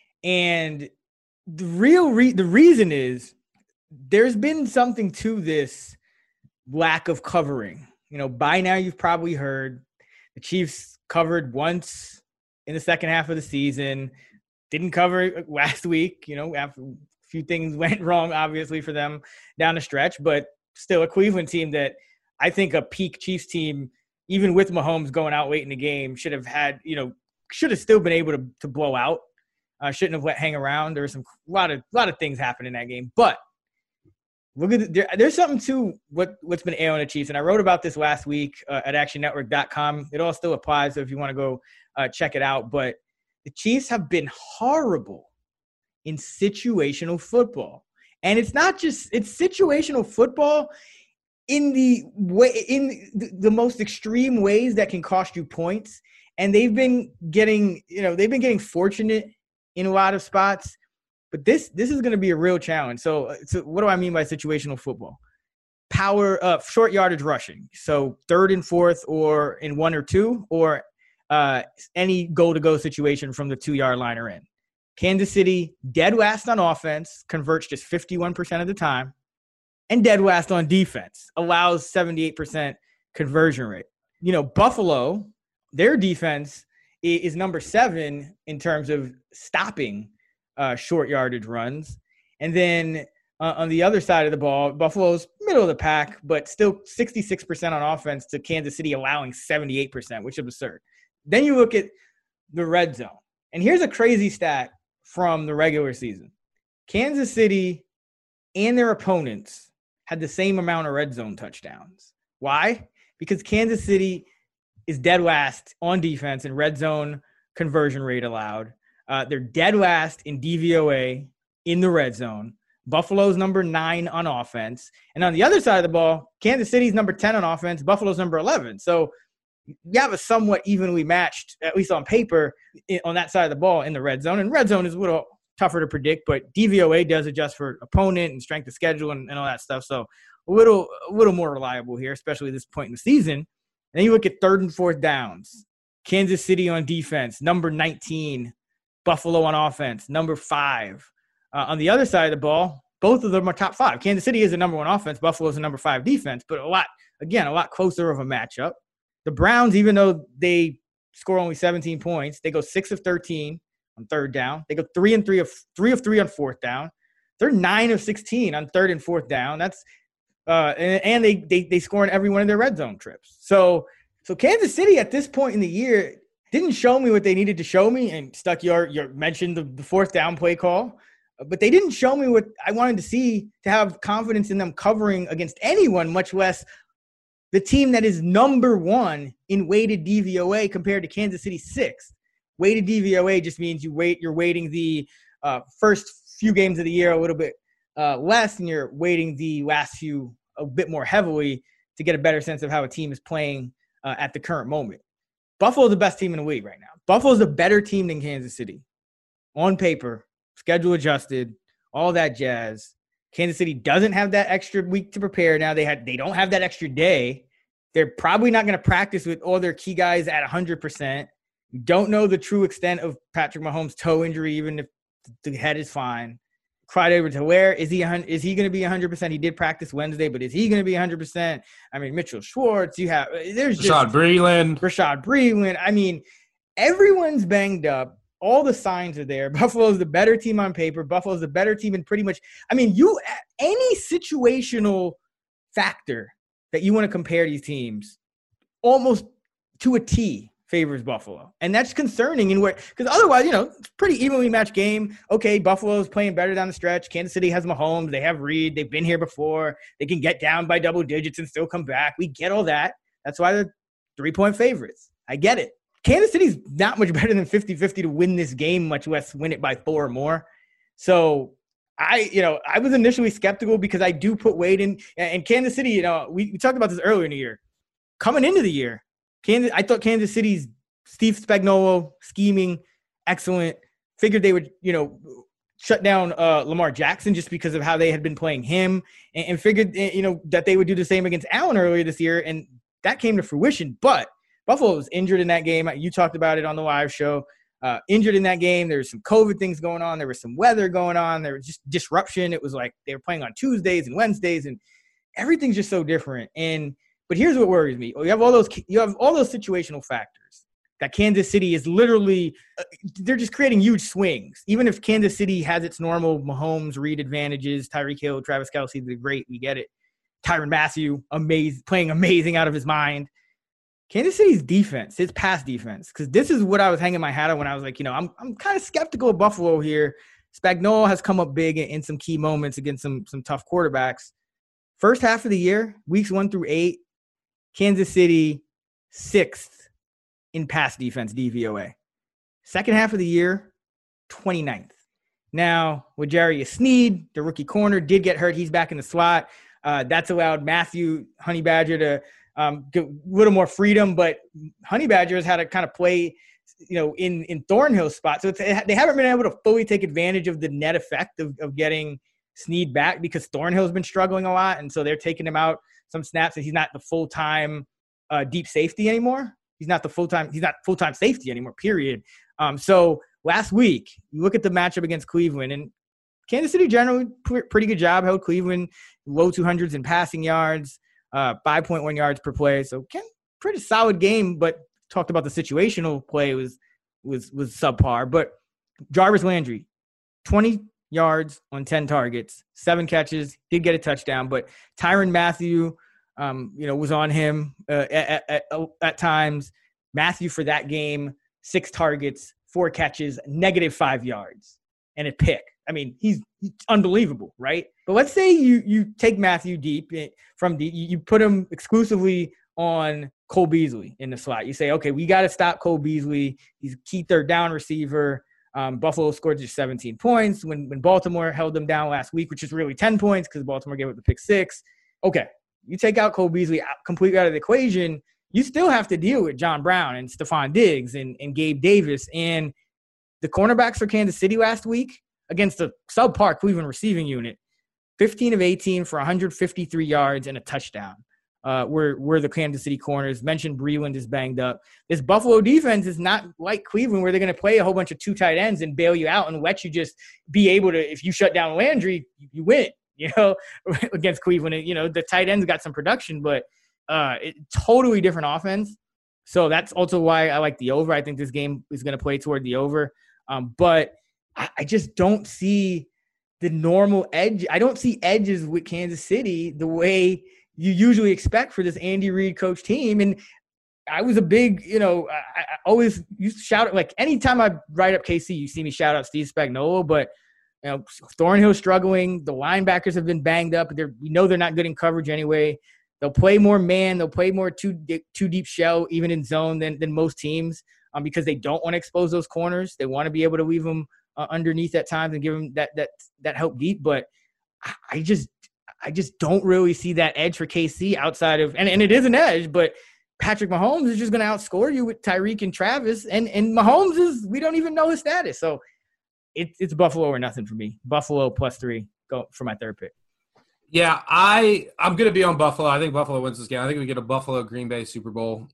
G: And the real re- the reason is there's been something to this lack of covering. You know, by now you've probably heard the Chiefs covered once in the second half of the season, didn't cover last week, you know, after a few things went wrong, obviously, for them down the stretch, but still a Cleveland team that I think a peak Chiefs team, even with Mahomes going out late in the game, should have had, you know, should have still been able to, to blow out. Uh, shouldn't have let hang around. There were some a lot of a lot of things happened in that game, but look at the, there, there's something to what what's been ailing the Chiefs, and I wrote about this last week uh, at action network dot com. It all still applies, so if you want to go uh, check it out. But the Chiefs have been horrible in situational football, and it's not just it's situational football in the way in the, the most extreme ways that can cost you points. And they've been getting you know they've been getting fortunate in a lot of spots, but this this is going to be a real challenge. So, so what do I mean by situational football? Power, uh, short yardage rushing. So third and fourth, or in one or two, or uh, any goal-to-go situation from the two-yard line or in. Kansas City, dead last on offense, converts just fifty-one percent of the time, and dead last on defense, allows seventy-eight percent conversion rate. You know, Buffalo, their defense is number seven in terms of stopping uh, short yardage runs. And then uh, on the other side of the ball, Buffalo's middle of the pack, but still sixty-six percent on offense to Kansas City allowing seventy-eight percent, which is absurd. Then you look at the red zone. And here's a crazy stat from the regular season. Kansas City and their opponents had the same amount of red zone touchdowns. Why? Because Kansas City is dead last on defense in red zone conversion rate allowed. Uh, they're dead last in D V O A in the red zone. Buffalo's number nine on offense. And on the other side of the ball, Kansas City's number ten on offense. Buffalo's number eleven. So you have a somewhat evenly matched, at least on paper, on that side of the ball in the red zone. And red zone is a little tougher to predict, but D V O A does adjust for opponent and strength of schedule and, and all that stuff. So a little, a little more reliable here, especially at this point in the season. And then you look at third and fourth downs. Kansas City on defense, number nineteen. Buffalo on offense, number five. Uh, on the other side of the ball, both of them are top five. Kansas City is a number one offense. Buffalo is a number five defense, but a lot, again, a lot closer of a matchup. The Browns, even though they score only seventeen points, they go six of thirteen on third down. They go three and three of three of three on fourth down. They're nine of sixteen on third and fourth down. That's Uh, and, and they, they they score in every one of their red zone trips. So so Kansas City at this point in the year didn't show me what they needed to show me. And Stuck, you you mentioned the, the fourth down play call, but they didn't show me what I wanted to see to have confidence in them covering against anyone, much less the team that is number one in weighted D V O A compared to Kansas City sixth. Weighted D V O A just means you wait you're weighting the uh, first few games of the year a little bit Uh, less, and you're weighting the last few a bit more heavily to get a better sense of how a team is playing uh, at the current moment. Buffalo's the best team in the league right now. Buffalo's a better team than Kansas City. On paper, schedule adjusted, all that jazz. Kansas City doesn't have that extra week to prepare now. They had they don't have that extra day. They're probably not going to practice with all their key guys at one hundred percent. You don't know the true extent of Patrick Mahomes' toe injury, even if the head is fine. Clyde Edwards-Helaire, is he is he going to be one hundred percent? He did practice Wednesday, but is he going to be one hundred percent? I mean, Mitchell Schwartz, you have – there's just –
H: Rashad Breeland.
G: Rashad Breeland. I mean, everyone's banged up. All the signs are there. Buffalo's the better team on paper. Buffalo's the better team in pretty much – I mean, you any situational factor that you want to compare these teams almost to a T favors Buffalo. And that's concerning in where – because otherwise, you know, it's a pretty evenly matched game. Okay, Buffalo's playing better down the stretch. Kansas City has Mahomes. They have Reed. They've been here before. They can get down by double digits and still come back. We get all that. That's why they're three-point favorites. I get it. Kansas City's not much better than fifty-fifty to win this game, much less win it by four or more. So I, you know, I was initially skeptical because I do put weight in. And Kansas City, you know, we, we talked about this earlier in the year. Coming into the year, Kansas, I thought Kansas City's Steve Spagnuolo scheming, excellent. Figured they would, you know, shut down uh, Lamar Jackson just because of how they had been playing him, and, and figured, you know, that they would do the same against Allen earlier this year, and that came to fruition. But Buffalo was injured in that game. You talked about it on the live show. Uh, injured in that game. There was some COVID things going on. There was some weather going on. There was just disruption. It was like they were playing on Tuesdays and Wednesdays, and everything's just so different. And but here's what worries me: you have all those you have all those situational factors that Kansas City is literally uh, they're just creating huge swings. Even if Kansas City has its normal Mahomes, Reed advantages, Tyreek Hill, Travis Kelce, they're great. We get it. Tyrann Mathieu, amazing, playing amazing out of his mind. Kansas City's defense, his pass defense, because this is what I was hanging my hat on when I was like, you know, I'm I'm kind of skeptical of Buffalo here. Spagnuolo has come up big in, in some key moments against some some tough quarterbacks. First half of the year, weeks one through eight, Kansas City sixth in pass defense D V O A. Second half of the year, twenty-ninth. Now, with Jarius Sneed, the rookie corner, did get hurt. He's back in the slot. Uh, that's allowed Matthew Honey Badger to Um, get a little more freedom, but Honey Badger has had to kind of play, you know, in, in Thornhill's spot. So it's, they haven't been able to fully take advantage of the net effect of, of getting Sneed back because Thornhill's been struggling a lot. And so they're taking him out some snaps and he's not the full-time uh, deep safety anymore. He's not the full-time, he's not full-time safety anymore, period. Um, so last week, you look at the matchup against Cleveland, and Kansas City generally pretty good job, held Cleveland low two hundreds in passing yards. Uh, five point one yards per play. So Ken, pretty solid game, but talked about the situational play was was was subpar. But Jarvis Landry, twenty yards on ten targets, seven catches, did get a touchdown. But Tyrann Mathieu, um, you know, was on him uh, at, at, at times. Mathieu for that game, six targets, four catches, negative five yards, and a pick. I mean, he's, he's unbelievable, right? But let's say you you take Mathieu deep from deep, you put him exclusively on Cole Beasley in the slot. You say, okay, we got to stop Cole Beasley. He's a key third down receiver. Um, Buffalo scored just seventeen points when, when Baltimore held them down last week, which is really ten points because Baltimore gave up the pick six. Okay, you take out Cole Beasley out, completely out of the equation, you still have to deal with John Brown and Stephon Diggs and, and Gabe Davis. And the cornerbacks for Kansas City last week, against a subpar Cleveland receiving unit, fifteen of eighteen for one hundred fifty-three yards and a touchdown. Uh, were, were the Kansas City corners. Mentioned Breeland is banged up. This Buffalo defense is not like Cleveland where they're going to play a whole bunch of two tight ends and bail you out and let you just be able to, if you shut down Landry, you win, you know, against Cleveland. You know, the tight ends got some production, but uh, it, totally different offense. So that's also why I like the over. I think this game is going to play toward the over. Um, but I just don't see the normal edge. I don't see edges with Kansas City the way you usually expect for this Andy Reid coach team. And I was a big, you know, I, I always used to shout it. Like anytime I write up K C, you see me shout out Steve Spagnuolo, but you know, Thornhill struggling. The linebackers have been banged up. They're, we know they're not good in coverage anyway. They'll play more man. They'll play more two, two deep shell, even in zone than, than most teams um, because they don't want to expose those corners. They want to be able to leave them Uh, underneath at times and give him that that that help deep, but I, I just I just don't really see that edge for K C outside of and, and it is an edge, but Patrick Mahomes is just going to outscore you with Tyreek and Travis, and and Mahomes is we don't even know his status, so it's it's Buffalo or nothing for me. Buffalo plus three go for my third pick.
H: Yeah, I I'm going to be on Buffalo. I think Buffalo wins this game. I think we get a Buffalo Green Bay Super Bowl.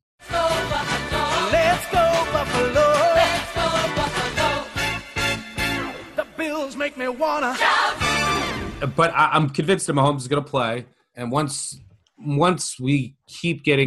I: Let's go Buffalo. Let's go Buffalo. The Bills make me wanna shout.
H: But I, I'm convinced that Mahomes is going to play, and once once we keep getting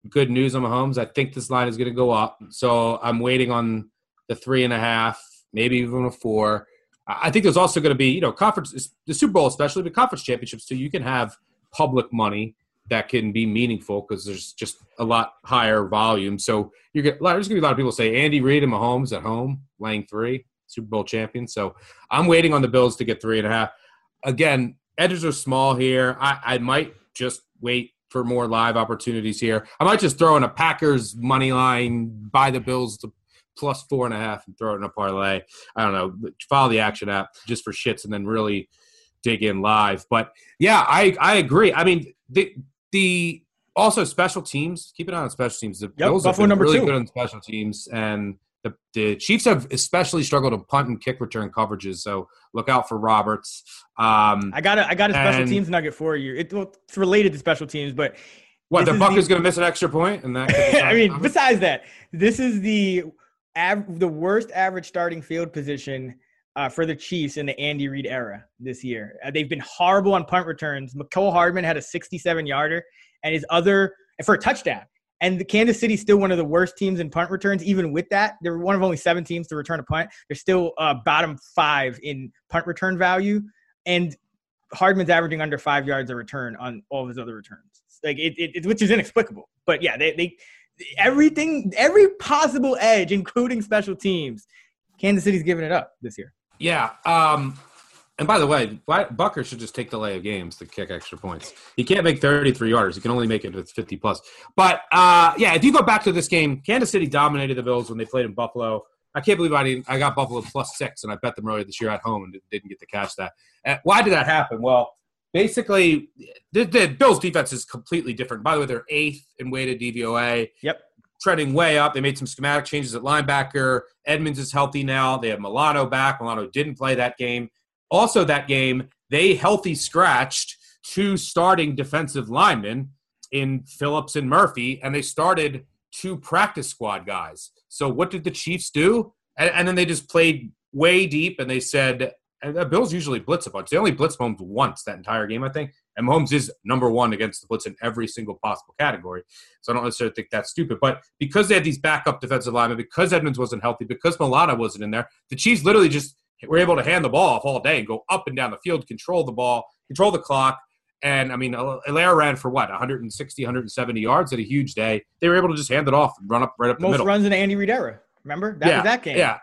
H: good news on Mahomes. I think this line is going to go up. So I'm waiting on the three and a half, maybe even a four. I think there's also going to be, you know, conference, the Super Bowl especially, but conference championships too. You can have public money that can be meaningful because there's just a lot higher volume. So you're get, there's going to be a lot of people say Andy Reid and Mahomes at home laying three, Super Bowl champion. So I'm waiting on the Bills to get three and a half. Again, edges are small here. I, I might just wait for more live opportunities here. I might just throw in a Packers money line, buy the Bills to plus four and a half and throw it in a parlay. I don't know. Follow the Action app just for shits and then really dig in live. But yeah, I, I agree. I mean, the the also special teams. Keep an eye on special teams. The
G: yep,
H: Bills have
G: Buffalo
H: been
G: number
H: really
G: two.
H: good on special teams, and the, the Chiefs have especially struggled to punt and kick return coverages. So look out for Roberts. Um,
G: I got a, I got a special
H: and,
G: teams nugget for you. It, well, it's related to special teams, but
H: what the
G: is
H: Buccaneers
G: the,
H: going to miss an extra point, and that.
G: I mean, besides that, this is the. Av- the worst average starting field position uh, for the Chiefs in the Andy Reid era this year. Uh, they've been horrible on punt returns. Mecole Hardman had a sixty-seven yarder and his other for a touchdown. And the Kansas City's still one of the worst teams in punt returns. Even with that, they're one of only seven teams to return a punt. They're still uh, bottom five in punt return value. And Hardman's averaging under five yards a return on all of his other returns, like it, it which is inexplicable. But yeah, they they. Everything, every possible edge, including special teams, Kansas City's giving it up this year.
H: Yeah. Um, and by the way, Bucker should just take the lay of games to kick extra points. He can't make thirty-three yarders. He can only make it with fifty plus. But, uh, yeah, if you go back to this game, Kansas City dominated the Bills when they played in Buffalo. I can't believe I didn't. I got Buffalo plus six, and I bet them earlier this year at home and didn't get to catch that. And why did that happen? Well, basically, the, the Bills' defense is completely different. By the way, they're eighth in weighted D V O A.
G: Yep.
H: Trending way up. They made some schematic changes at linebacker. Edmonds is healthy now. They have Milano back. Milano didn't play that game. Also that game, they healthy scratched two starting defensive linemen in Phillips and Murphy, and they started two practice squad guys. So what did the Chiefs do? And, and then they just played way deep, and they said – and the Bills usually blitz a bunch. They only blitz Mahomes once that entire game, I think. And Mahomes is number one against the blitz in every single possible category. So I don't necessarily think that's stupid. But because they had these backup defensive linemen, because Edmonds wasn't healthy, because Milano wasn't in there, the Chiefs literally just were able to hand the ball off all day and go up and down the field, control the ball, control the clock. And, I mean, Hilaire ran for, what, one sixty, one seventy yards at a huge day. They were able to just hand it off and run up right up the
G: Most
H: middle.
G: Most runs in the Andy Reid era. Remember? That
H: yeah,
G: was that game.
H: Yeah.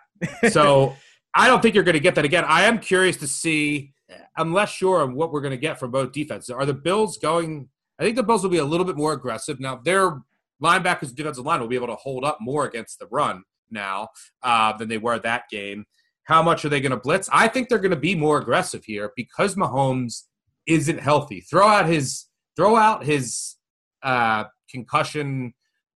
H: So – I don't think you're going to get that again. I am curious to see. I'm less sure on what we're going to get from both defenses. Are the Bills going – I think the Bills will be a little bit more aggressive. Now, their linebackers and defensive line will be able to hold up more against the run now uh, than they were that game. How much are they going to blitz? I think they're going to be more aggressive here because Mahomes isn't healthy. Throw out his throw out his uh, concussion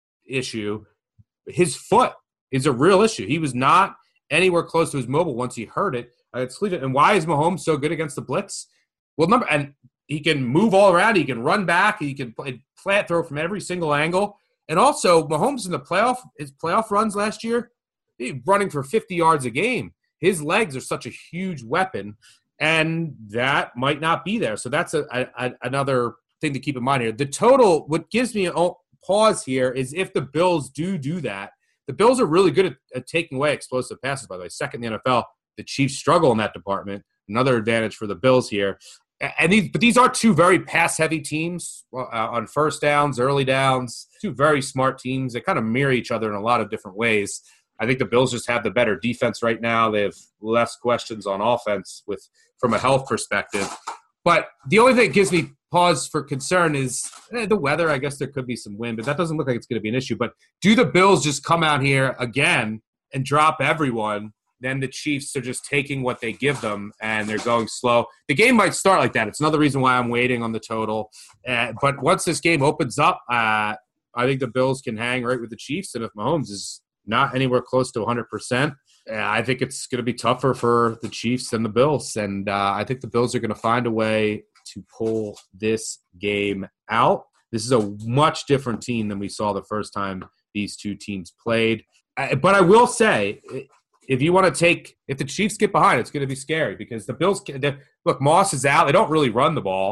H: issue. His foot is a real issue. He was not – anywhere close to his mobile once he heard it. Uh, it's and why is Mahomes so good against the blitz? Well, number and he can move all around. He can run back. He can play flat throw from every single angle. And also, Mahomes in the playoff, his playoff runs last year, he's running for fifty yards a game. His legs are such a huge weapon, and that might not be there. So that's a, a, another thing to keep in mind here. The total, what gives me a pause here is if the Bills do do that. The Bills are really good at, at taking away explosive passes, by the way. Second in the N F L. The Chiefs struggle in that department. Another advantage for the Bills here. And these, but these are two very pass-heavy teams uh, on first downs, early downs. Two very smart teams. They kind of mirror each other in a lot of different ways. I think the Bills just have the better defense right now. They have less questions on offense with from a health perspective. But the only thing that gives me pause for concern is eh, the weather. I guess there could be some wind, but that doesn't look like it's going to be an issue. But do the Bills just come out here again and drop everyone? Then the Chiefs are just taking what they give them, and they're going slow. The game might start like that. It's another reason why I'm waiting on the total. Uh, but once this game opens up, uh, I think the Bills can hang right with the Chiefs. And if Mahomes is not anywhere close to one hundred percent, I think it's going to be tougher for the Chiefs than the Bills. And uh, I think the Bills are going to find a way to pull this game out. This is a much different team than we saw the first time these two teams played. But I will say, if you want to take – if the Chiefs get behind, it's going to be scary because the Bills – look, Moss is out. They don't really run the ball.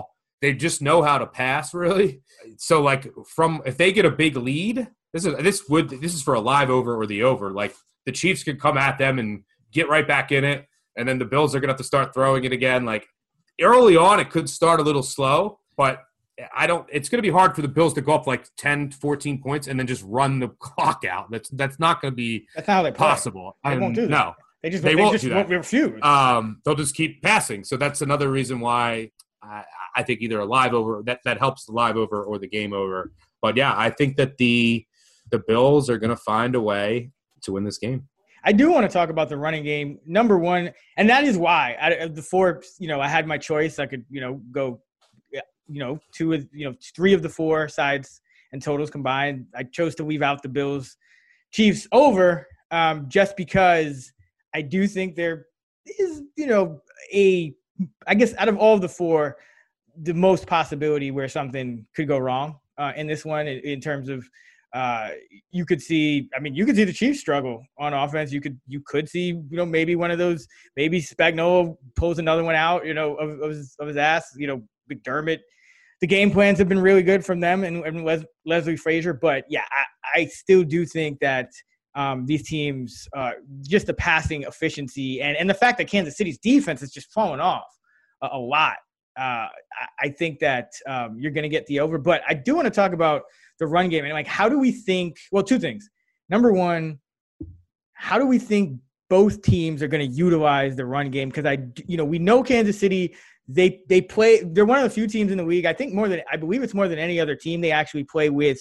H: they just know how to pass, really. So, like, from if they get a big lead, this is this would this is for a live over or the over. Like, the Chiefs could come at them and get right back in it, and then the Bills are going to have to start throwing it again. Like, early on, it could start a little slow, but I don't. It's going to be hard for the Bills to go up like ten, fourteen points and then just run the clock out. That's that's not going to be
G: that's not how they play.
H: Possible.
G: They
H: I mean,
G: won't do that.
H: No,
G: they just
H: they,
G: they
H: won't
G: just
H: do that.
G: won't refuse.
H: Um, they'll just keep passing. So that's another reason why I, I think either a live over that that helps the live over or the game over. But yeah, I think that the the Bills are going to find a way to win this game.
G: I do want to talk about the running game, number one, and that is why out of the four, you know, I had my choice. I could, you know, go, you know, two of, you know, three of the four sides and totals combined. I chose to leave out the Bills Chiefs over um, just because I do think there is, you know, a, I guess out of all of the four, the most possibility where something could go wrong uh, in this one in, in terms of, Uh, you could see, I mean, you could see the Chiefs struggle on offense. You could, you could see, you know, maybe one of those, maybe Spagnuolo pulls another one out, you know, of, of, his, of his ass, you know, McDermott. The game plans have been really good from them and, and Les, Leslie Frazier. But yeah, I, I still do think that um, these teams, uh, just the passing efficiency and, and the fact that Kansas City's defense has just fallen off a, a lot. Uh, I, I think that um, you're going to get the over, but I do want to talk about the run game and like, how do we think, well, two things. Number one, how do we think both teams are going to utilize the run game? Cause I, you know, we know Kansas City, they, they play, they're one of the few teams in the league. I think more than, I believe it's more than any other team. They actually play with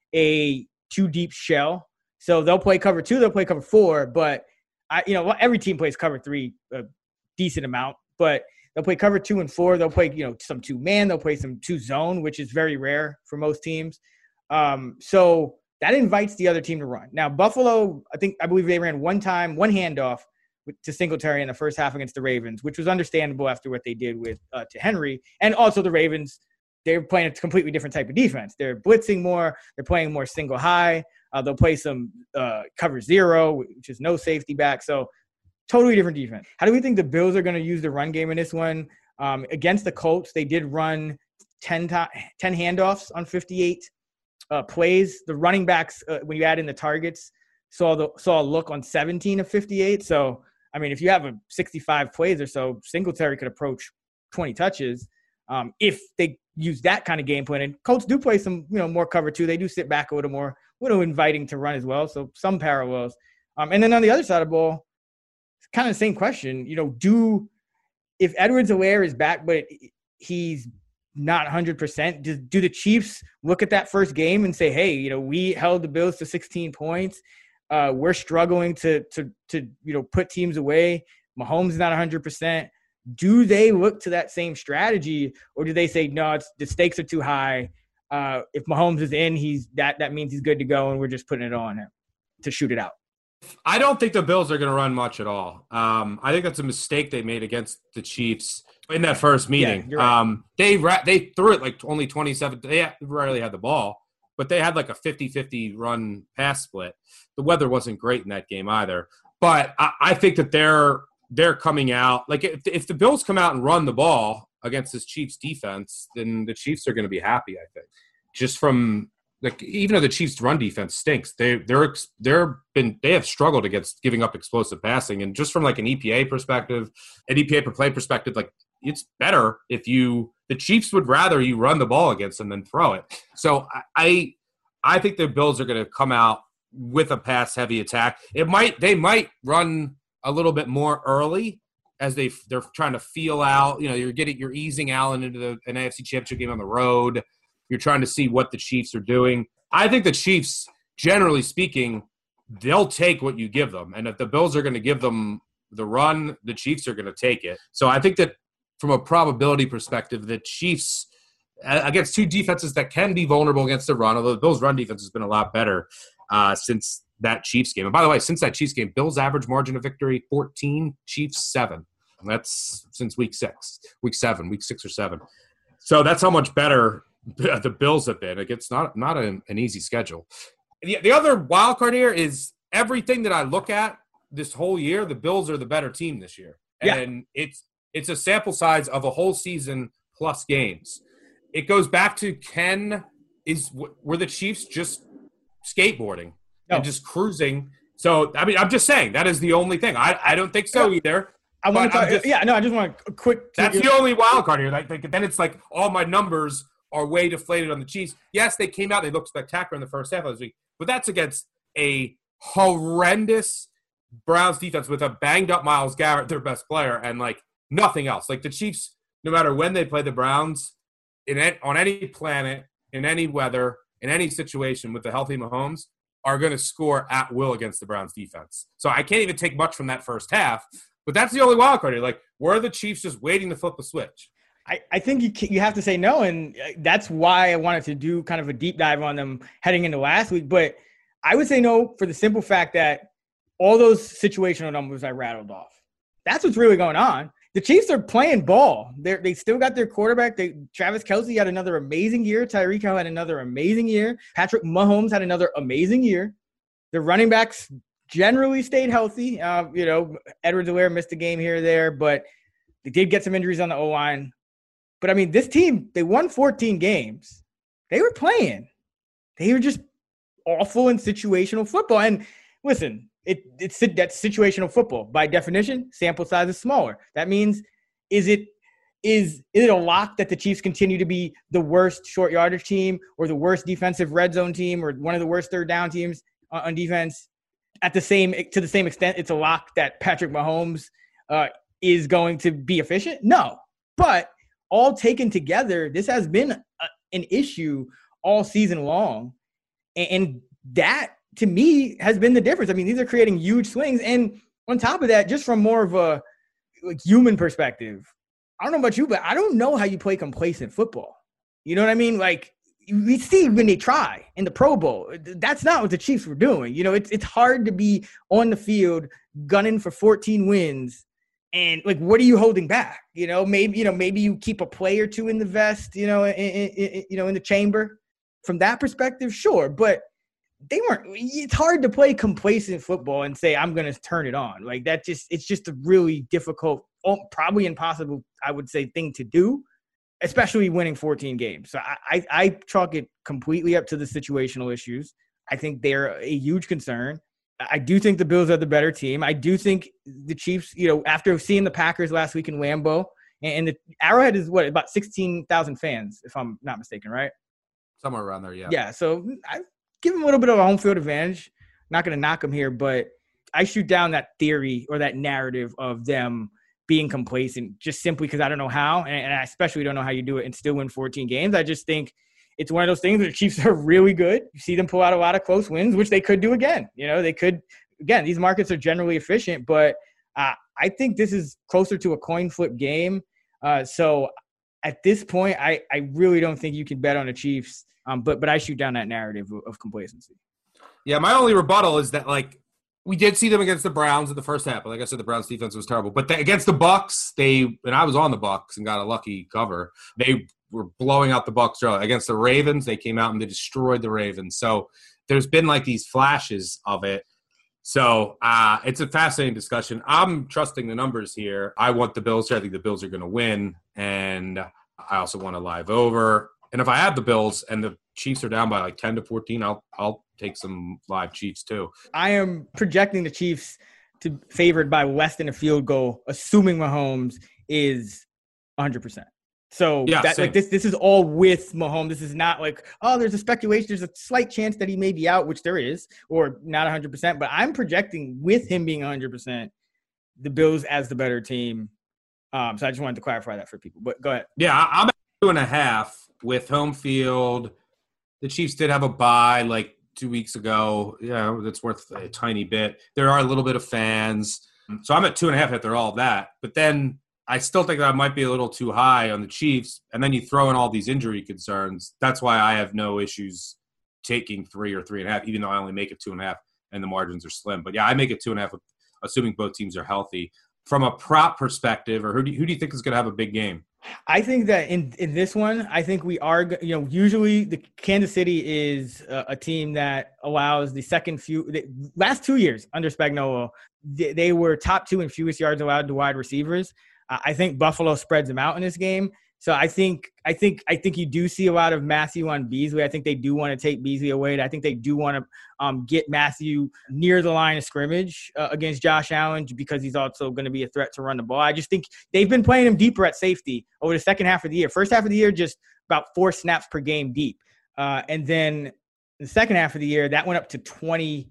G: a two deep shell. So they'll play cover two, they'll play cover four, but I, you know, every team plays cover three a decent amount, but they'll play cover two and four. They'll play, you know, some two man, they'll play some two zone, which is very rare for most teams. Um, so that invites the other team to run. Now, Buffalo, I think, I believe they ran one time, one handoff with, to Singletary in the first half against the Ravens, which was understandable after what they did with uh, to Henry. And also the Ravens, they're playing a completely different type of defense. They're blitzing more. They're playing more single high. Uh, they'll play some uh, cover zero, which is no safety back. So totally different defense. How do we think the Bills are going to use the run game in this one? Um, against the Colts, they did run ten, to- ten handoffs on fifty-eight Uh, plays. The running backs, uh, when you add in the targets, saw the saw a look on seventeen of fifty-eight. So, I mean, if you have a sixty-five plays or so, Singletary could approach twenty touches um, if they use that kind of game plan. And Colts do play some, you know, more cover two. They do sit back a little more, a little inviting to run as well. So some parallels. Um, and then on the other side of the ball, it's kind of the same question. You know, do if Edwards-Helaire is back, but he's not one hundred percent. Do, do the Chiefs look at that first game and say, hey, you know, we held the Bills to sixteen points. Uh, we're struggling to, to, to, you know, put teams away. Mahomes is not one hundred percent. Do they look to that same strategy, or do they say, no, it's, the stakes are too high. Uh, if Mahomes is in, he's that, that means he's good to go, and we're just putting it on him to shoot it out.
H: I don't think the Bills are going to run much at all. Um, I think that's a mistake they made against the Chiefs in that first meeting.
G: Yeah, right.
H: um, they ra- they threw it like only twenty-seven. They rarely had the ball, but they had like a fifty-fifty run pass split. The weather wasn't great in that game either. But I, I think that they're they're coming out. Like if, if the Bills come out and run the ball against this Chiefs defense, then the Chiefs are going to be happy, I think. Just from like even though the Chiefs' run defense stinks, they they're they're been they have struggled against giving up explosive passing, and just from like an E P A perspective, an E P A per play perspective, like it's better if you the Chiefs would rather you run the ball against them than throw it. So I I think the Bills are going to come out with a pass heavy attack. It might they might run a little bit more early as they they're trying to feel out. You know, you're getting you're easing Allen into the, an A F C Championship game on the road. You're trying to see what the Chiefs are doing. I think the Chiefs, generally speaking, they'll take what you give them. And if the Bills are going to give them the run, the Chiefs are going to take it. So I think that from a probability perspective, the Chiefs, against two defenses that can be vulnerable against the run, although the Bills' run defense has been a lot better uh, since that Chiefs game. And by the way, since that Chiefs game, Bills' average margin of victory, fourteen, Chiefs, seven. And that's since week six, week seven, week six or seven. So that's how much better the Bills have been. It's not not an, an easy schedule. The, the other wild card here is everything that I look at this whole year, the Bills are the better team this year.
G: Yeah.
H: And it's it's a sample size of a whole season plus games. it goes back to Ken is were the Chiefs just skateboarding
G: no.
H: and just cruising? So, I mean, I'm just saying that is the only thing. I, I don't think so either.
G: I want to talk. Just, yeah, no, I just want a quick.
H: That's the only wild card here. Like, like, then it's like all my numbers are way deflated on the Chiefs. Yes, they came out. They looked spectacular in the first half of this week, but that's against a horrendous Browns defense with a banged-up Myles Garrett, their best player, and, like, nothing else. Like, the Chiefs, no matter when they play the Browns, in on any planet, in any weather, in any situation with the healthy Mahomes, are going to score at will against the Browns defense. So I can't even take much from that first half, but that's the only wild card here. Like, were the Chiefs just waiting to flip the switch?
G: I, I think you you have to say no, and that's why I wanted to do kind of a deep dive on them heading into last week. But I would say no for the simple fact that all those situational numbers I rattled off, that's what's really going on. The Chiefs are playing ball. They they still got their quarterback. They, Travis Kelce had another amazing year. Tyreek Hill had another amazing year. Patrick Mahomes had another amazing year. The running backs generally stayed healthy. Uh, you know, Edwards-Helaire missed a game here or there, but they did get some injuries on the O-line. But, I mean, this team, they won fourteen games. They were playing. They were just awful in situational football. And, listen, it, it's that's situational football. By definition, sample size is smaller. That means is it is, is it a lock that the Chiefs continue to be the worst short yardage team or the worst defensive red zone team or one of the worst third down teams on, on defense? At the same to the same extent, it's a lock that Patrick Mahomes uh, is going to be efficient? No. But – all taken together, this has been a, an issue all season long. And, and that, to me, has been the difference. I mean, these are creating huge swings. And on top of that, just from more of a like, human perspective, I don't know about you, but I don't know how you play complacent football. You know what I mean? Like, we see when they try in the Pro Bowl. That's not what the Chiefs were doing. You know, it's it's hard to be on the field gunning for fourteen wins. And like, what are you holding back? You know, maybe, you know, maybe you keep a play or two in the vest, you know, in, in, you know, in the chamber. From that perspective, sure. But they weren't, it's hard to play complacent football and say, I'm going to turn it on. Like that just, it's just a really difficult, probably impossible, I would say, thing to do, especially winning fourteen games. So I, I, I chalk it completely up to the situational issues. I think they're a huge concern. I do think the Bills are the better team. I do think the Chiefs, you know, after seeing the Packers last week in Lambeau, and the Arrowhead is what, about sixteen thousand fans, if I'm not mistaken, right?
H: Somewhere around there, yeah.
G: Yeah, so I give them a little bit of a home field advantage. Not going to knock them here, but I shoot down that theory or that narrative of them being complacent just simply because I don't know how, and I especially don't know how you do it and still win fourteen games. I just think it's one of those things where the Chiefs are really good. You see them pull out a lot of close wins, which they could do again. You know, they could – again, these markets are generally efficient, but uh, I think this is closer to a coin flip game. Uh, so at this point, I, I really don't think you can bet on the Chiefs, um, but but I shoot down that narrative of, of complacency.
H: Yeah, my only rebuttal is that, like, we did see them against the Browns in the first half. Like I said, the Browns defense was terrible. But the, against the Bucs, they – and I was on the Bucs and got a lucky cover. They – were blowing out the Bucs early. Against the Ravens, they came out and they destroyed the Ravens. So there's been like these flashes of it. So uh, it's a fascinating discussion. I'm trusting the numbers here. I want the Bills here. I think the Bills are going to win. And I also want a live over. And if I have the Bills and the Chiefs are down by like ten to fourteen, I'll I'll take some live Chiefs too.
G: I am projecting the Chiefs to favored by less than a field goal, assuming Mahomes is one hundred percent. So
H: yeah,
G: that, like this, this is all with Mahomes. This is not like, oh, there's a speculation. There's a slight chance that he may be out, which there is, or not one hundred percent. But I'm projecting with him being one hundred percent, the Bills as the better team. Um, so I just wanted to clarify that for people. But go ahead.
H: Yeah, I'm at two and a half with home field. The Chiefs did have a bye like two weeks ago. Yeah, that's worth a tiny bit. There are a little bit of fans. So I'm at two and a half after all of that. But then I still think that might be a little too high on the Chiefs. And then you throw in all these injury concerns. That's why I have no issues taking three or three and a half, even though I only make it two and a half and the margins are slim. But yeah, I make it two and a half, assuming both teams are healthy. From a prop perspective, or who do you, who do you think is going to have a big game?
G: I think that in, in this one, I think we are, you know, usually the Kansas City is a, a team that allows the second few, the last two years under Spagnuolo, they, they were top two in fewest yards allowed to wide receivers. Uh, I think Buffalo spreads them out in this game. So I think I think I think you do see a lot of Matthew on Beasley. I think they do want to take Beasley away. I think they do want to um, get Matthew near the line of scrimmage uh, against Josh Allen because he's also going to be a threat to run the ball. I just think they've been playing him deeper at safety over the second half of the year. First half of the year, just about four snaps per game deep. Uh, and then the second half of the year, that went up to twenty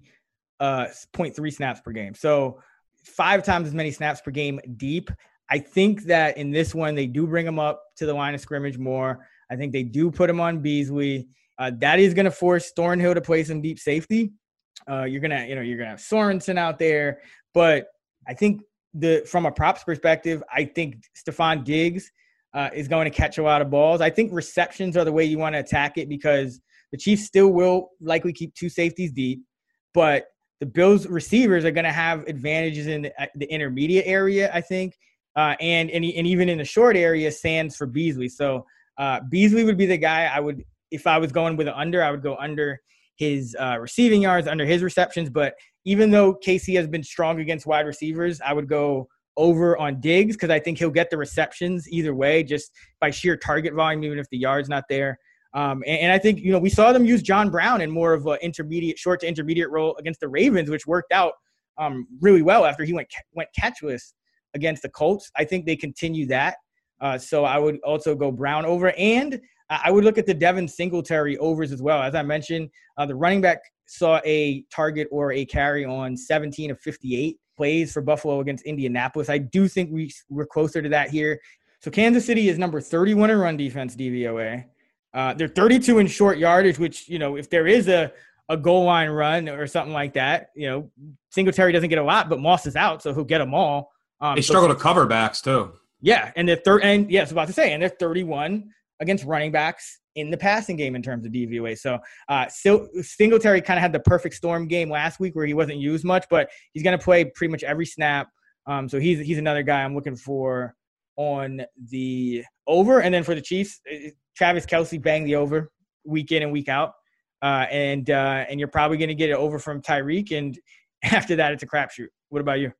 G: point three snaps per game. So five times as many snaps per game deep. I think that in this one, they do bring him up to the line of scrimmage more. I think they do put him on Beasley. Uh, that is going to force Thornhill to play some deep safety. Uh, you're going to, you know, you're going to have Sorensen out there. But I think the from a props perspective, I think Stephon Diggs uh, is going to catch a lot of balls. I think receptions are the way you want to attack it because the Chiefs still will likely keep two safeties deep. But the Bills receivers are going to have advantages in the, the intermediate area, I think. Uh, and, and and even in the short area, Sands for Beasley. So uh, Beasley would be the guy I would, if I was going with an under, I would go under his uh, receiving yards, under his receptions. But even though K C has been strong against wide receivers, I would go over on Diggs because I think he'll get the receptions either way, just by sheer target volume, even if the yard's not there. Um, and, and I think, you know, we saw them use John Brown in more of an intermediate, short to intermediate role against the Ravens, which worked out um, really well after he went went catchless against the Colts. I think they continue that. Uh, so I would also go Brown over. And I would look at the Devin Singletary overs as well. As I mentioned, uh, the running back saw a target or a carry on seventeen of fifty-eight plays for Buffalo against Indianapolis. I do think we, we're closer to that here. So Kansas City is number thirty-one in run defense, D V O A. Uh, they're thirty-two in short yardage, which, you know, if there is a, a goal line run or something like that, you know, Singletary doesn't get a lot, but Moss is out, so he'll get them all. Um,
H: they struggle so, to cover backs too.
G: Yeah, and they're third, and yeah, I was about to say, and they're thirty-one against running backs in the passing game in terms of D V O A. So, uh, still, Singletary kind of had the perfect storm game last week where he wasn't used much, but he's going to play pretty much every snap. Um, so he's he's another guy I'm looking for on the over, and then for the Chiefs, Travis Kelce banged the over week in and week out, uh, and uh, and you're probably going to get it over from Tyreek, and after that, it's a crapshoot. What about you?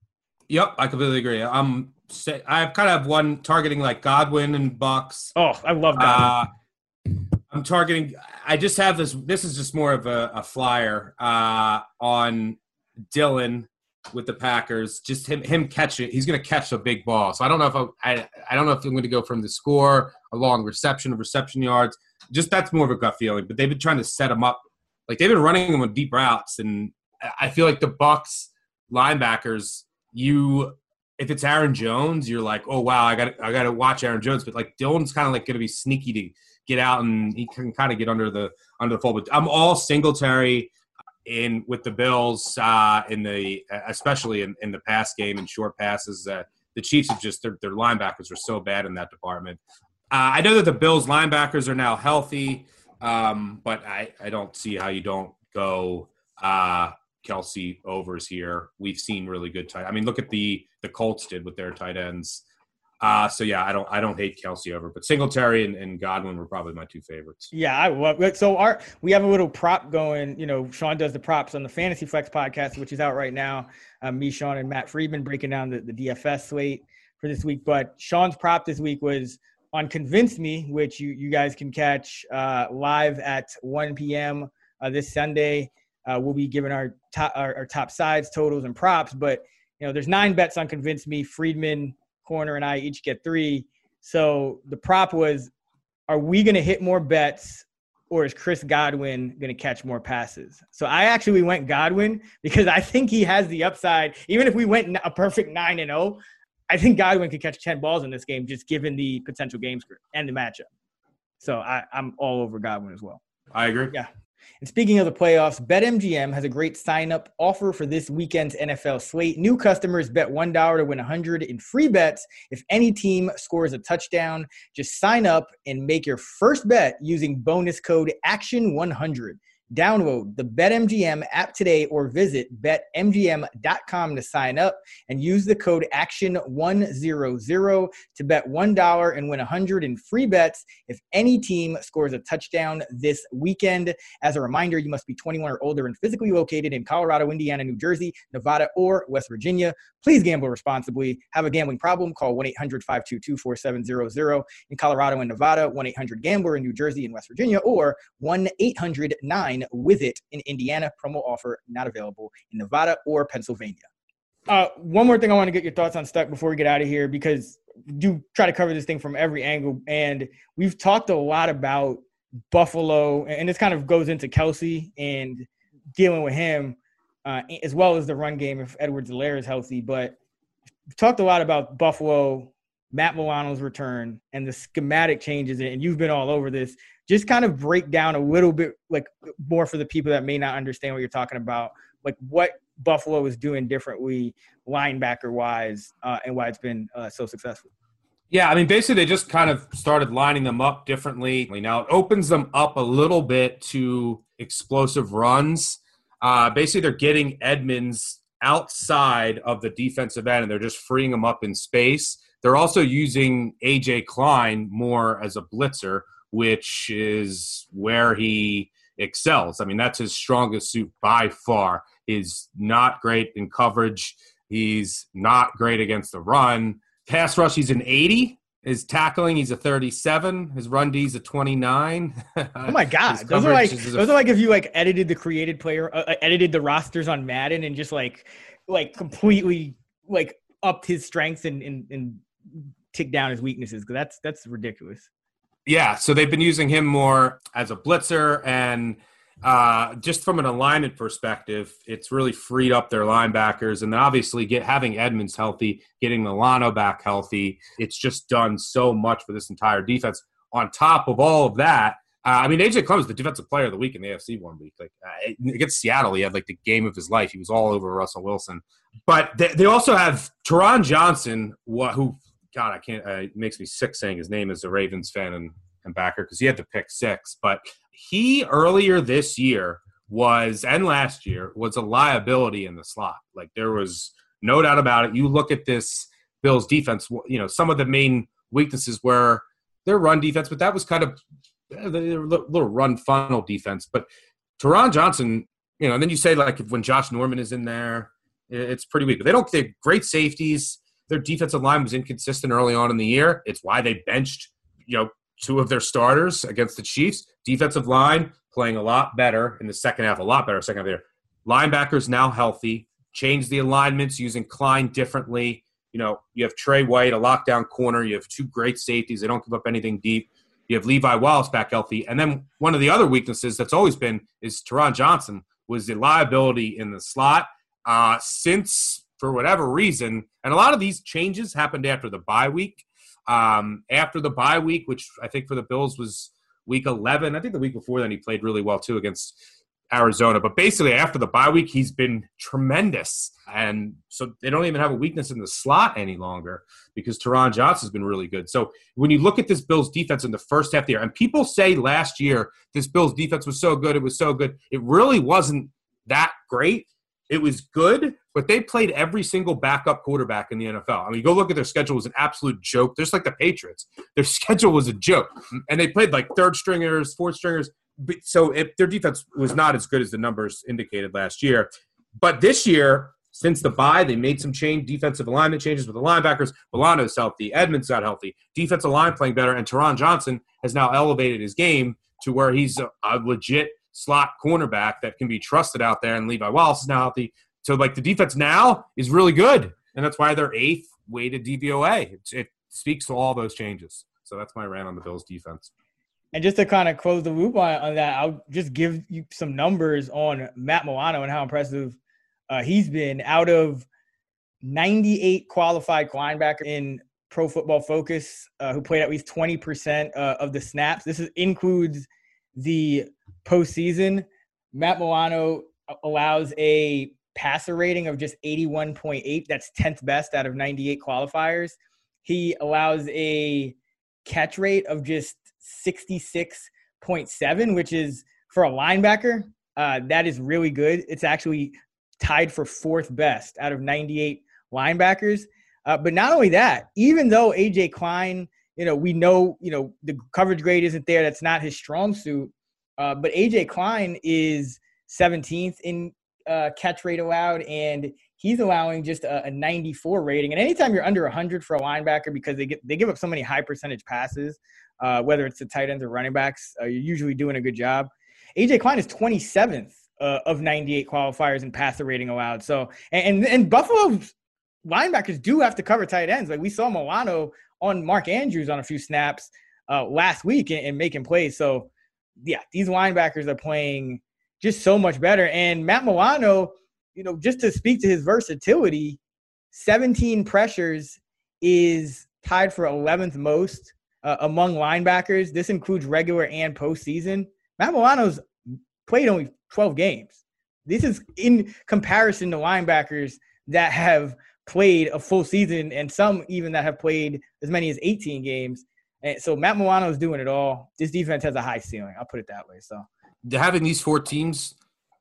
H: Yep, I completely agree. I'm I kind of have one targeting like Godwin and Bucks.
G: Oh, I love Godwin.
H: Uh, I'm targeting. I just have this. This is just more of a, a flyer uh, on Dylan with the Packers. Just him him catch it. He's going to catch a big ball. So I don't know if I, I I don't know if I'm going to go from the score, a long reception of reception yards. Just that's more of a gut feeling. But they've been trying to set him up. Like they've been running him on deep routes, and I feel like the Bucks linebackers. You, if it's Aaron Jones, you're like, oh wow, I got I got to watch Aaron Jones. But like Dylan's kind of like going to be sneaky to get out, and he can kind of get under the under the fold. But I'm all Singletary in with the Bills uh, in the especially in, in the pass game and short passes. Uh, the Chiefs have just their, their linebackers are so bad in that department. Uh, I know that the Bills linebackers are now healthy, um, but I I don't see how you don't go. Uh, Kelce overs here. We've seen really good tight. I mean, look at the the Colts did with their tight ends. Uh, so yeah, I don't I don't hate Kelce over, but Singletary and, and Godwin were probably my two favorites.
G: Yeah, I love it. So our we have a little prop going. You know, Sean does the props on the Fantasy Flex podcast, which is out right now. Um, me, Sean, and Matt Friedman breaking down the, the D F S slate for this week. But Sean's prop this week was on Convince Me, which you you guys can catch uh, live at one p.m. Uh, this Sunday. Uh, we'll be giving our top our, our top sides, totals, and props. But you know, there's nine bets on Convince Me. Friedman, Corner, and I each get three. So the prop was: are we going to hit more bets, or is Chris Godwin going to catch more passes? So I actually went Godwin because I think he has the upside. Even if we went a perfect nine and zero, I think Godwin could catch ten balls in this game, just given the potential game script and the matchup. So I, I'm all over Godwin as well.
H: I agree.
G: Yeah. And speaking of the playoffs, BetMGM has a great sign-up offer for this weekend's N F L slate. New customers bet one dollar to win one hundred in free bets if any team scores a touchdown. Just sign up and make your first bet using bonus code action one hundred. Download the BetMGM app today or visit bet M G M dot com to sign up and use the code action one hundred to bet one dollar and win one hundred in free bets if any team scores a touchdown this weekend. As a reminder, you must be twenty-one or older and physically located in Colorado, Indiana, New Jersey, Nevada, or West Virginia. Please gamble responsibly. Have a gambling problem? Call one eight hundred five two two four seven zero zero in Colorado and Nevada, one eight hundred gambler in New Jersey and West Virginia, or one eight hundred nine with it in Indiana. Promo offer not available in Nevada or Pennsylvania. Uh, one more thing I want to get your thoughts on, Stuck, before we get out of here, because we do try to cover this thing from every angle. And we've talked a lot about Buffalo, and this kind of goes into Kelsey and dealing with him, uh, as well as the run game if Edwards-Helaire is healthy. But we've talked a lot about Buffalo, Matt Milano's return, and the schematic changes, and you've been all over this. Just kind of break down a little bit, like, more for the people that may not understand what you're talking about, like what Buffalo is doing differently linebacker-wise, uh, and why it's been uh, so successful.
H: Yeah, I mean, basically they just kind of started lining them up differently. Now it opens them up a little bit to explosive runs. Uh, basically they're getting Edmonds outside of the defensive end, and they're just freeing him up in space. They're also using A J Klein more as a blitzer, which is where he excels. I mean, that's his strongest suit by far. He's not great in coverage. He's not great against the run. Pass rush, he's an eighty. His tackling, he's a thirty-seven. His run D's a twenty-nine.
G: Oh my God, those are like those are like if you like edited the created player, uh, edited the rosters on Madden, and just like like completely like upped his strengths and and, and tick down his weaknesses. Because that's that's ridiculous.
H: Yeah, so they've been using him more as a blitzer, and uh, just from an alignment perspective, it's really freed up their linebackers. And then obviously get having Edmonds healthy, getting Milano back healthy, it's just done so much for this entire defense. On top of all of that, uh, I mean, A J Klein was the defensive player of the week in the A F C one week. Like uh, against Seattle, he had like the game of his life. He was all over Russell Wilson. But they, they also have Taron Johnson, who – God, I can't. Uh, it makes me sick saying his name as a Ravens fan and, and backer because he had to pick six. But he earlier this year was, and last year, was a liability in the slot. Like there was no doubt about it. You look at this Bills defense, you know, some of the main weaknesses were their run defense, but that was kind of a little run funnel defense. But Taron Johnson, you know, and then you say like when Josh Norman is in there, it's pretty weak. But they don't, they have great safeties. Their defensive line was inconsistent early on in the year. It's why they benched, you know, two of their starters against the Chiefs. Defensive line playing a lot better in the second half, a lot better second half of the year. Linebackers now healthy. Changed the alignments using Klein differently. You know, you have Trey White, a lockdown corner. You have two great safeties. They don't give up anything deep. You have Levi Wallace back healthy. And then one of the other weaknesses that's always been is Taron Johnson was the liability in the slot. Uh, since, for whatever reason, and a lot of these changes happened after the bye week. Um, after the bye week, which I think for the Bills was week eleven. I think the week before then he played really well too against Arizona. But basically after the bye week, he's been tremendous. And so they don't even have a weakness in the slot any longer because Taron Johnson's been really good. So when you look at this Bills defense in the first half of the year, and people say last year this Bills defense was so good, it was so good. It really wasn't that great. It was good, but they played every single backup quarterback in the N F L. I mean, go look at their schedule. It was an absolute joke. Just like the Patriots. Their schedule was a joke. And they played like third stringers, fourth stringers. So it, their defense was not as good as the numbers indicated last year. But this year, since the bye, they made some change, defensive alignment changes with the linebackers. Milano's healthy. Edmonds got healthy. Defensive line playing better. And Taron Johnson has now elevated his game to where he's a, a legit slot cornerback that can be trusted out there, and Levi Wallace is now healthy. So, like, the defense now is really good, and that's why they're eighth weighted D V O A. It, it speaks to all those changes. So that's my rant on the Bills' defense.
G: And just to kind of close the loop on, on that, I'll just give you some numbers on Matt Milano and how impressive uh, he's been. Out of ninety-eight qualified linebackers in Pro Football Focus uh, who played at least twenty percent uh, of the snaps, this is, includes the postseason, Matt Milano allows a passer rating of just eighty-one point eight. That's tenth best out of ninety-eight qualifiers. He allows a catch rate of just sixty-six point seven, which is, for a linebacker, Uh, that is really good. It's actually tied for fourth best out of ninety-eight linebackers. Uh, but not only that, even though A J Klein, you know, we know, you know, the coverage grade isn't there. That's not his strong suit. Uh, but A J Klein is seventeenth in uh, catch rate allowed, and he's allowing just a, a ninety-four rating. And anytime you're under one hundred for a linebacker, because they get they give up so many high percentage passes, uh, whether it's the tight ends or running backs, uh, you're usually doing a good job. A J Klein is twenty-seventh uh, of ninety-eight qualifiers in passer rating allowed. So, and, and, and Buffalo's linebackers do have to cover tight ends. Like we saw Milano on Mark Andrews on a few snaps uh, last week and, and making plays. So, yeah, these linebackers are playing just so much better. And Matt Milano, you know, just to speak to his versatility, seventeen pressures is tied for eleventh most uh, among linebackers. This includes regular and postseason. Matt Milano's played only twelve games. This is in comparison to linebackers that have played a full season and some even that have played as many as eighteen games. And so Matt Milano is doing it all. This defense has a high ceiling. I'll put it that way. So
H: having these four teams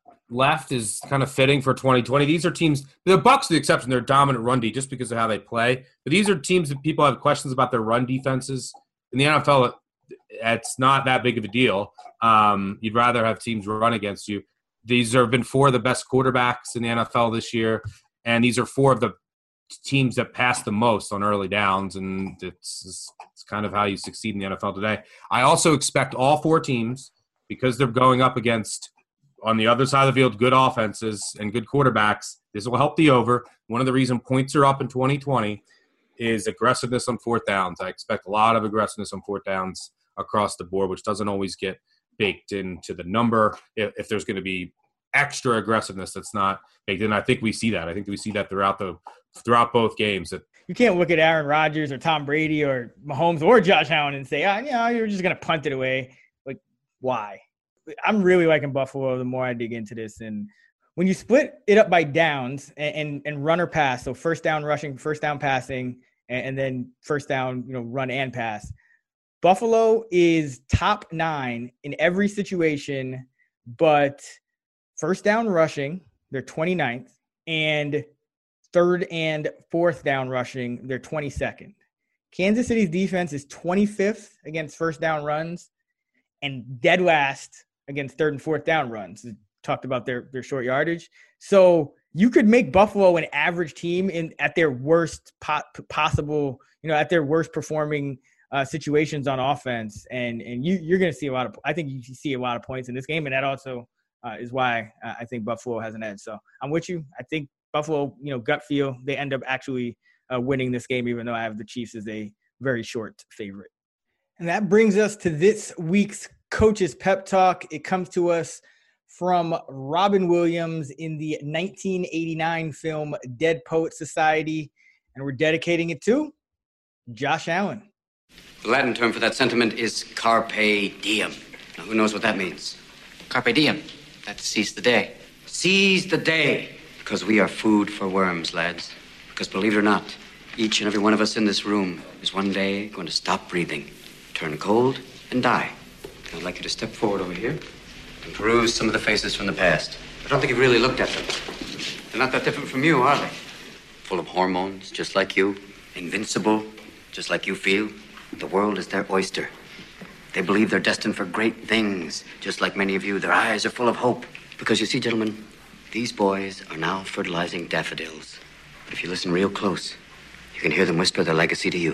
H: left is kind of fitting for twenty twenty. These are teams, the Bucs, the exception, they're dominant run D just because of how they play. But these are teams that people have questions about their run defenses. In the N F L, it's not that big of a deal. Um, you'd rather have teams run against you. These have been four of the best quarterbacks in the N F L this year, and these are four of the teams that pass the most on early downs, and it's, it's kind of how you succeed in the N F L today. I also expect all four teams, because they're going up against, on the other side of the field, good offenses and good quarterbacks, this will help the over. One of the reasons points are up in twenty twenty is aggressiveness on fourth downs. I expect a lot of aggressiveness on fourth downs across the board, which doesn't always get baked into the number. If, if there's going to be extra aggressiveness that's not baked in, I think we see that. I think we see that throughout the throughout both games. That
G: you can't look at Aaron Rodgers or Tom Brady or Mahomes or Josh Allen and say, oh, you know, you're just going to punt it away. Like, why? I'm really liking Buffalo the more I dig into this. And when you split it up by downs and, and, and run or pass, so first down rushing, first down passing, and, and then first down, you know, run and pass, Buffalo is top nine in every situation, but first down rushing, they're twenty-ninth, and third and fourth down rushing, they're twenty-second. Kansas City's defense is twenty-fifth against first down runs and dead last against third and fourth down runs. We talked about their, their short yardage. So you could make Buffalo an average team in at their worst po- possible, you know, at their worst performing uh, situations on offense. And and you, you're going to see a lot of – I think you see a lot of points in this game, and that also uh, is why uh, I think Buffalo has an edge. So I'm with you. I think Buffalo, you know, gut feel, they end up actually uh, winning this game, even though I have the Chiefs as a very short favorite. And that brings us to this week's Coach's Pep Talk. It comes to us from Robin Williams in the nineteen eighty-nine film Dead Poets Society, and we're dedicating it to Josh Allen.
O: The Latin term for that sentiment is carpe diem. Now, who knows what that means? Carpe diem. That's seize the day. Seize the day. Because we are food for worms, lads. Because believe it or not, each and every one of us in this room is one day going to stop breathing, turn cold, and die. And I'd like you to step forward over here and peruse some of the faces from the past. I don't think you've really looked at them. They're not that different from you, are they? Full of hormones, just like you. Invincible, just like you feel. The world is their oyster. They believe they're destined for great things, just like many of you. Their eyes are full of hope. Because you see, gentlemen, these boys are now fertilizing daffodils. But if you listen real close, you can hear them whisper their legacy to you.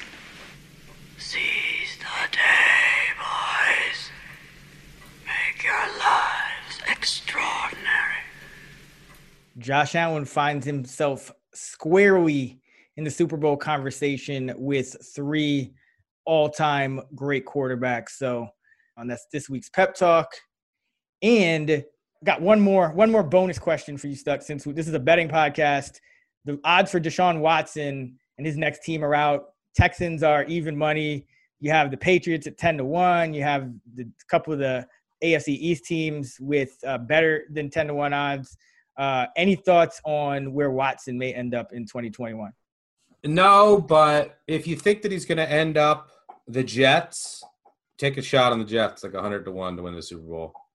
O: Seize the day, boys. Make your lives extraordinary.
G: Josh Allen finds himself squarely in the Super Bowl conversation with three all-time great quarterbacks. So um, that's this week's Pep Talk. And got one more one more bonus question for you, Stuck, since this is a betting podcast. The odds for Deshaun Watson and his next team are out. Texans are even money. You have the Patriots at ten to one. You have the a couple of the A F C East teams with uh, better than ten to one odds. Uh, any thoughts on where Watson may end up in twenty twenty-one?
H: No, but if you think that he's going to end up the Jets, take a shot on the Jets, like one hundred to one to win the Super Bowl.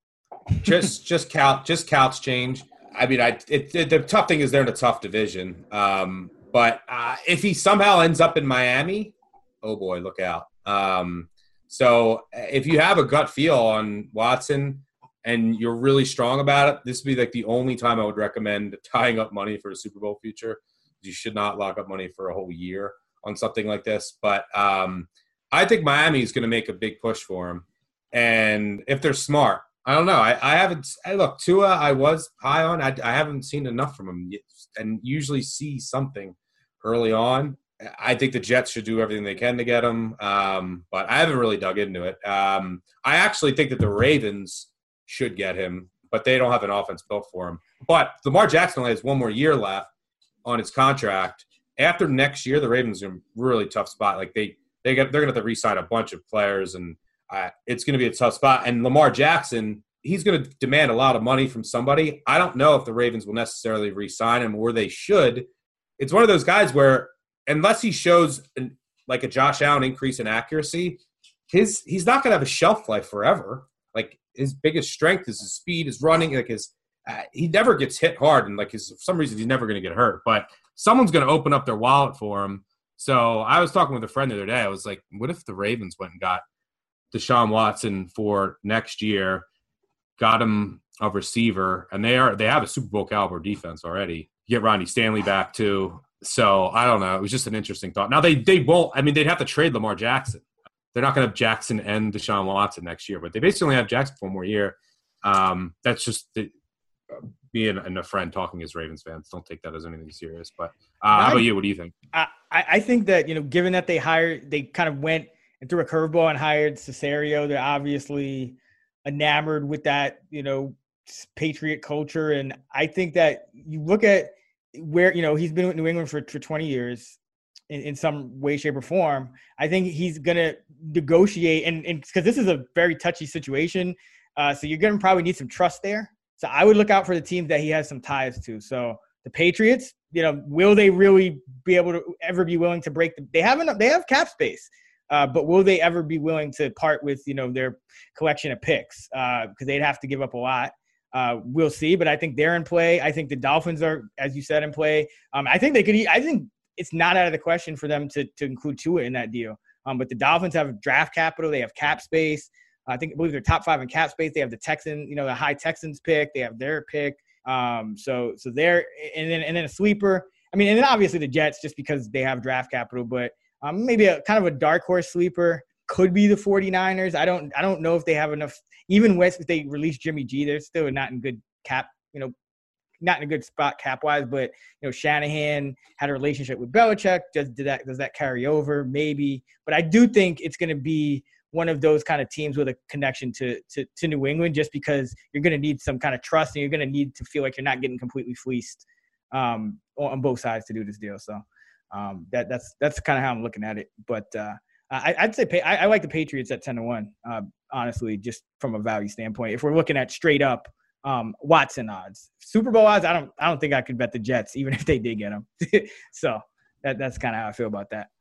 H: just just couch just couch change. I mean, I it, it, the tough thing is they're in a tough division. Um, but uh, if he somehow ends up in Miami, oh boy, look out. Um, so if you have a gut feel on Watson and you're really strong about it, this would be like the only time I would recommend tying up money for a Super Bowl future. You should not lock up money for a whole year on something like this. But um, I think Miami is going to make a big push for him. And if they're smart, I don't know. I, I haven't – look, Tua I was high on. I, I haven't seen enough from him yet, and usually see something early on. I think the Jets should do everything they can to get him, um, but I haven't really dug into it. Um, I actually think that the Ravens should get him, but they don't have an offense built for him. But Lamar Jackson only has one more year left on his contract. After next year, the Ravens are in a really tough spot. Like they, they get, they're going to have to re-sign a bunch of players, and uh, it's going to be a tough spot. And Lamar Jackson, he's going to demand a lot of money from somebody. I don't know if the Ravens will necessarily re-sign him, or they should. It's one of those guys where unless he shows an, like a Josh Allen increase in accuracy, his he's not going to have a shelf life forever. Like his biggest strength is his speed, his running. Like his uh, he never gets hit hard, and like his for some reason he's never going to get hurt. But someone's going to open up their wallet for him. So I was talking with a friend the other day. I was like, what if the Ravens went and got Deshaun Watson for next year, got him a receiver, and they are they have a Super Bowl caliber defense already. You get Ronnie Stanley back too. So I don't know. It was just an interesting thought. Now they they won't. I mean, they'd have to trade Lamar Jackson. They're not going to have Jackson and Deshaun Watson next year, but they basically only have Jackson for one more year. Um, that's just the, me and, and a friend talking as Ravens fans. Don't take that as anything serious. But uh, I, how about you? What do you think?
G: I, I think that, you know, given that they hired, they kind of went and threw a curveball and hired Cesario. They're obviously enamored with that, you know, Patriot culture. And I think that you look at where, you know, he's been with New England for, for twenty years in, in some way, shape, or form. I think he's going to negotiate, and because this is a very touchy situation, uh, so you're going to probably need some trust there. So I would look out for the teams that he has some ties to. So the Patriots, you know, will they really be able to ever be willing to break the – they have enough, they have cap space, uh, but will they ever be willing to part with, you know, their collection of picks? Because uh, they'd have to give up a lot. Uh, we'll see, but I think they're in play. I think the Dolphins are, as you said, in play. Um, I think they could – I think it's not out of the question for them to to include Tua in that deal. Um, but the Dolphins have draft capital. They have cap space. I think I believe they're top five in cap space. They have the Texans, you know, the high Texans pick. They have their pick. Um, so so they're and then and then a sleeper. I mean, and then obviously the Jets just because they have draft capital, but um, maybe a kind of a dark horse sleeper could be the 49ers. I don't I don't know if they have enough. Even West, if they release Jimmy G, they're still not in good cap, you know, not in a good spot cap wise. But you know, Shanahan had a relationship with Belichick. Does did that does that carry over? Maybe. But I do think it's going to be one of those kind of teams with a connection to, to, to New England, just because you're going to need some kind of trust and you're going to need to feel like you're not getting completely fleeced um, on both sides to do this deal. So um, that that's that's kind of how I'm looking at it. But uh, I, I'd say I, I like the Patriots at ten to one, uh, honestly, just from a value standpoint. If we're looking at straight up um, Watson odds, Super Bowl odds, I don't I don't think I could bet the Jets even if they did get them. So that that's kind of how I feel about that.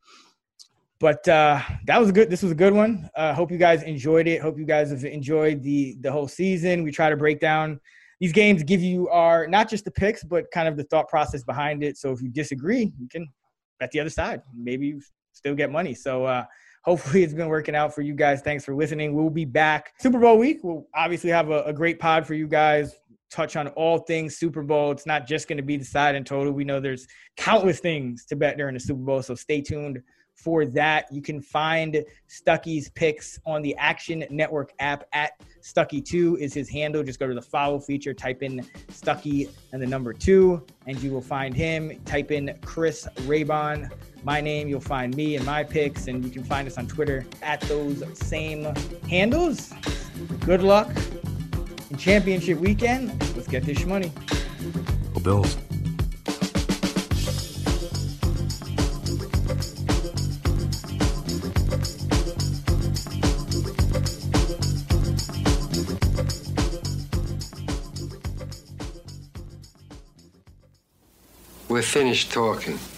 G: But uh, that was a good. This was a good one. Uh, hope you guys enjoyed it. Hope you guys have enjoyed the the whole season. We try to break down these games, give you our not just the picks, but kind of the thought process behind it. So if you disagree, you can bet the other side. Maybe you still get money. So uh, hopefully it's been working out for you guys. Thanks for listening. We'll be back Super Bowl week. We'll obviously have a, a great pod for you guys. Touch on all things Super Bowl. It's not just going to be the side and total. We know there's countless things to bet during the Super Bowl. So stay tuned for that. You can find Stucky's picks on the Action Network app at Stucky two is his handle. Just go to the follow feature, type in Stucky and the number two, and you will find him. Type in Chris Raybon, my name. You'll find me and my picks, and you can find us on Twitter at those same handles. Good luck in championship weekend. Let's get this money.
H: Go Bills.
P: We're finished talking.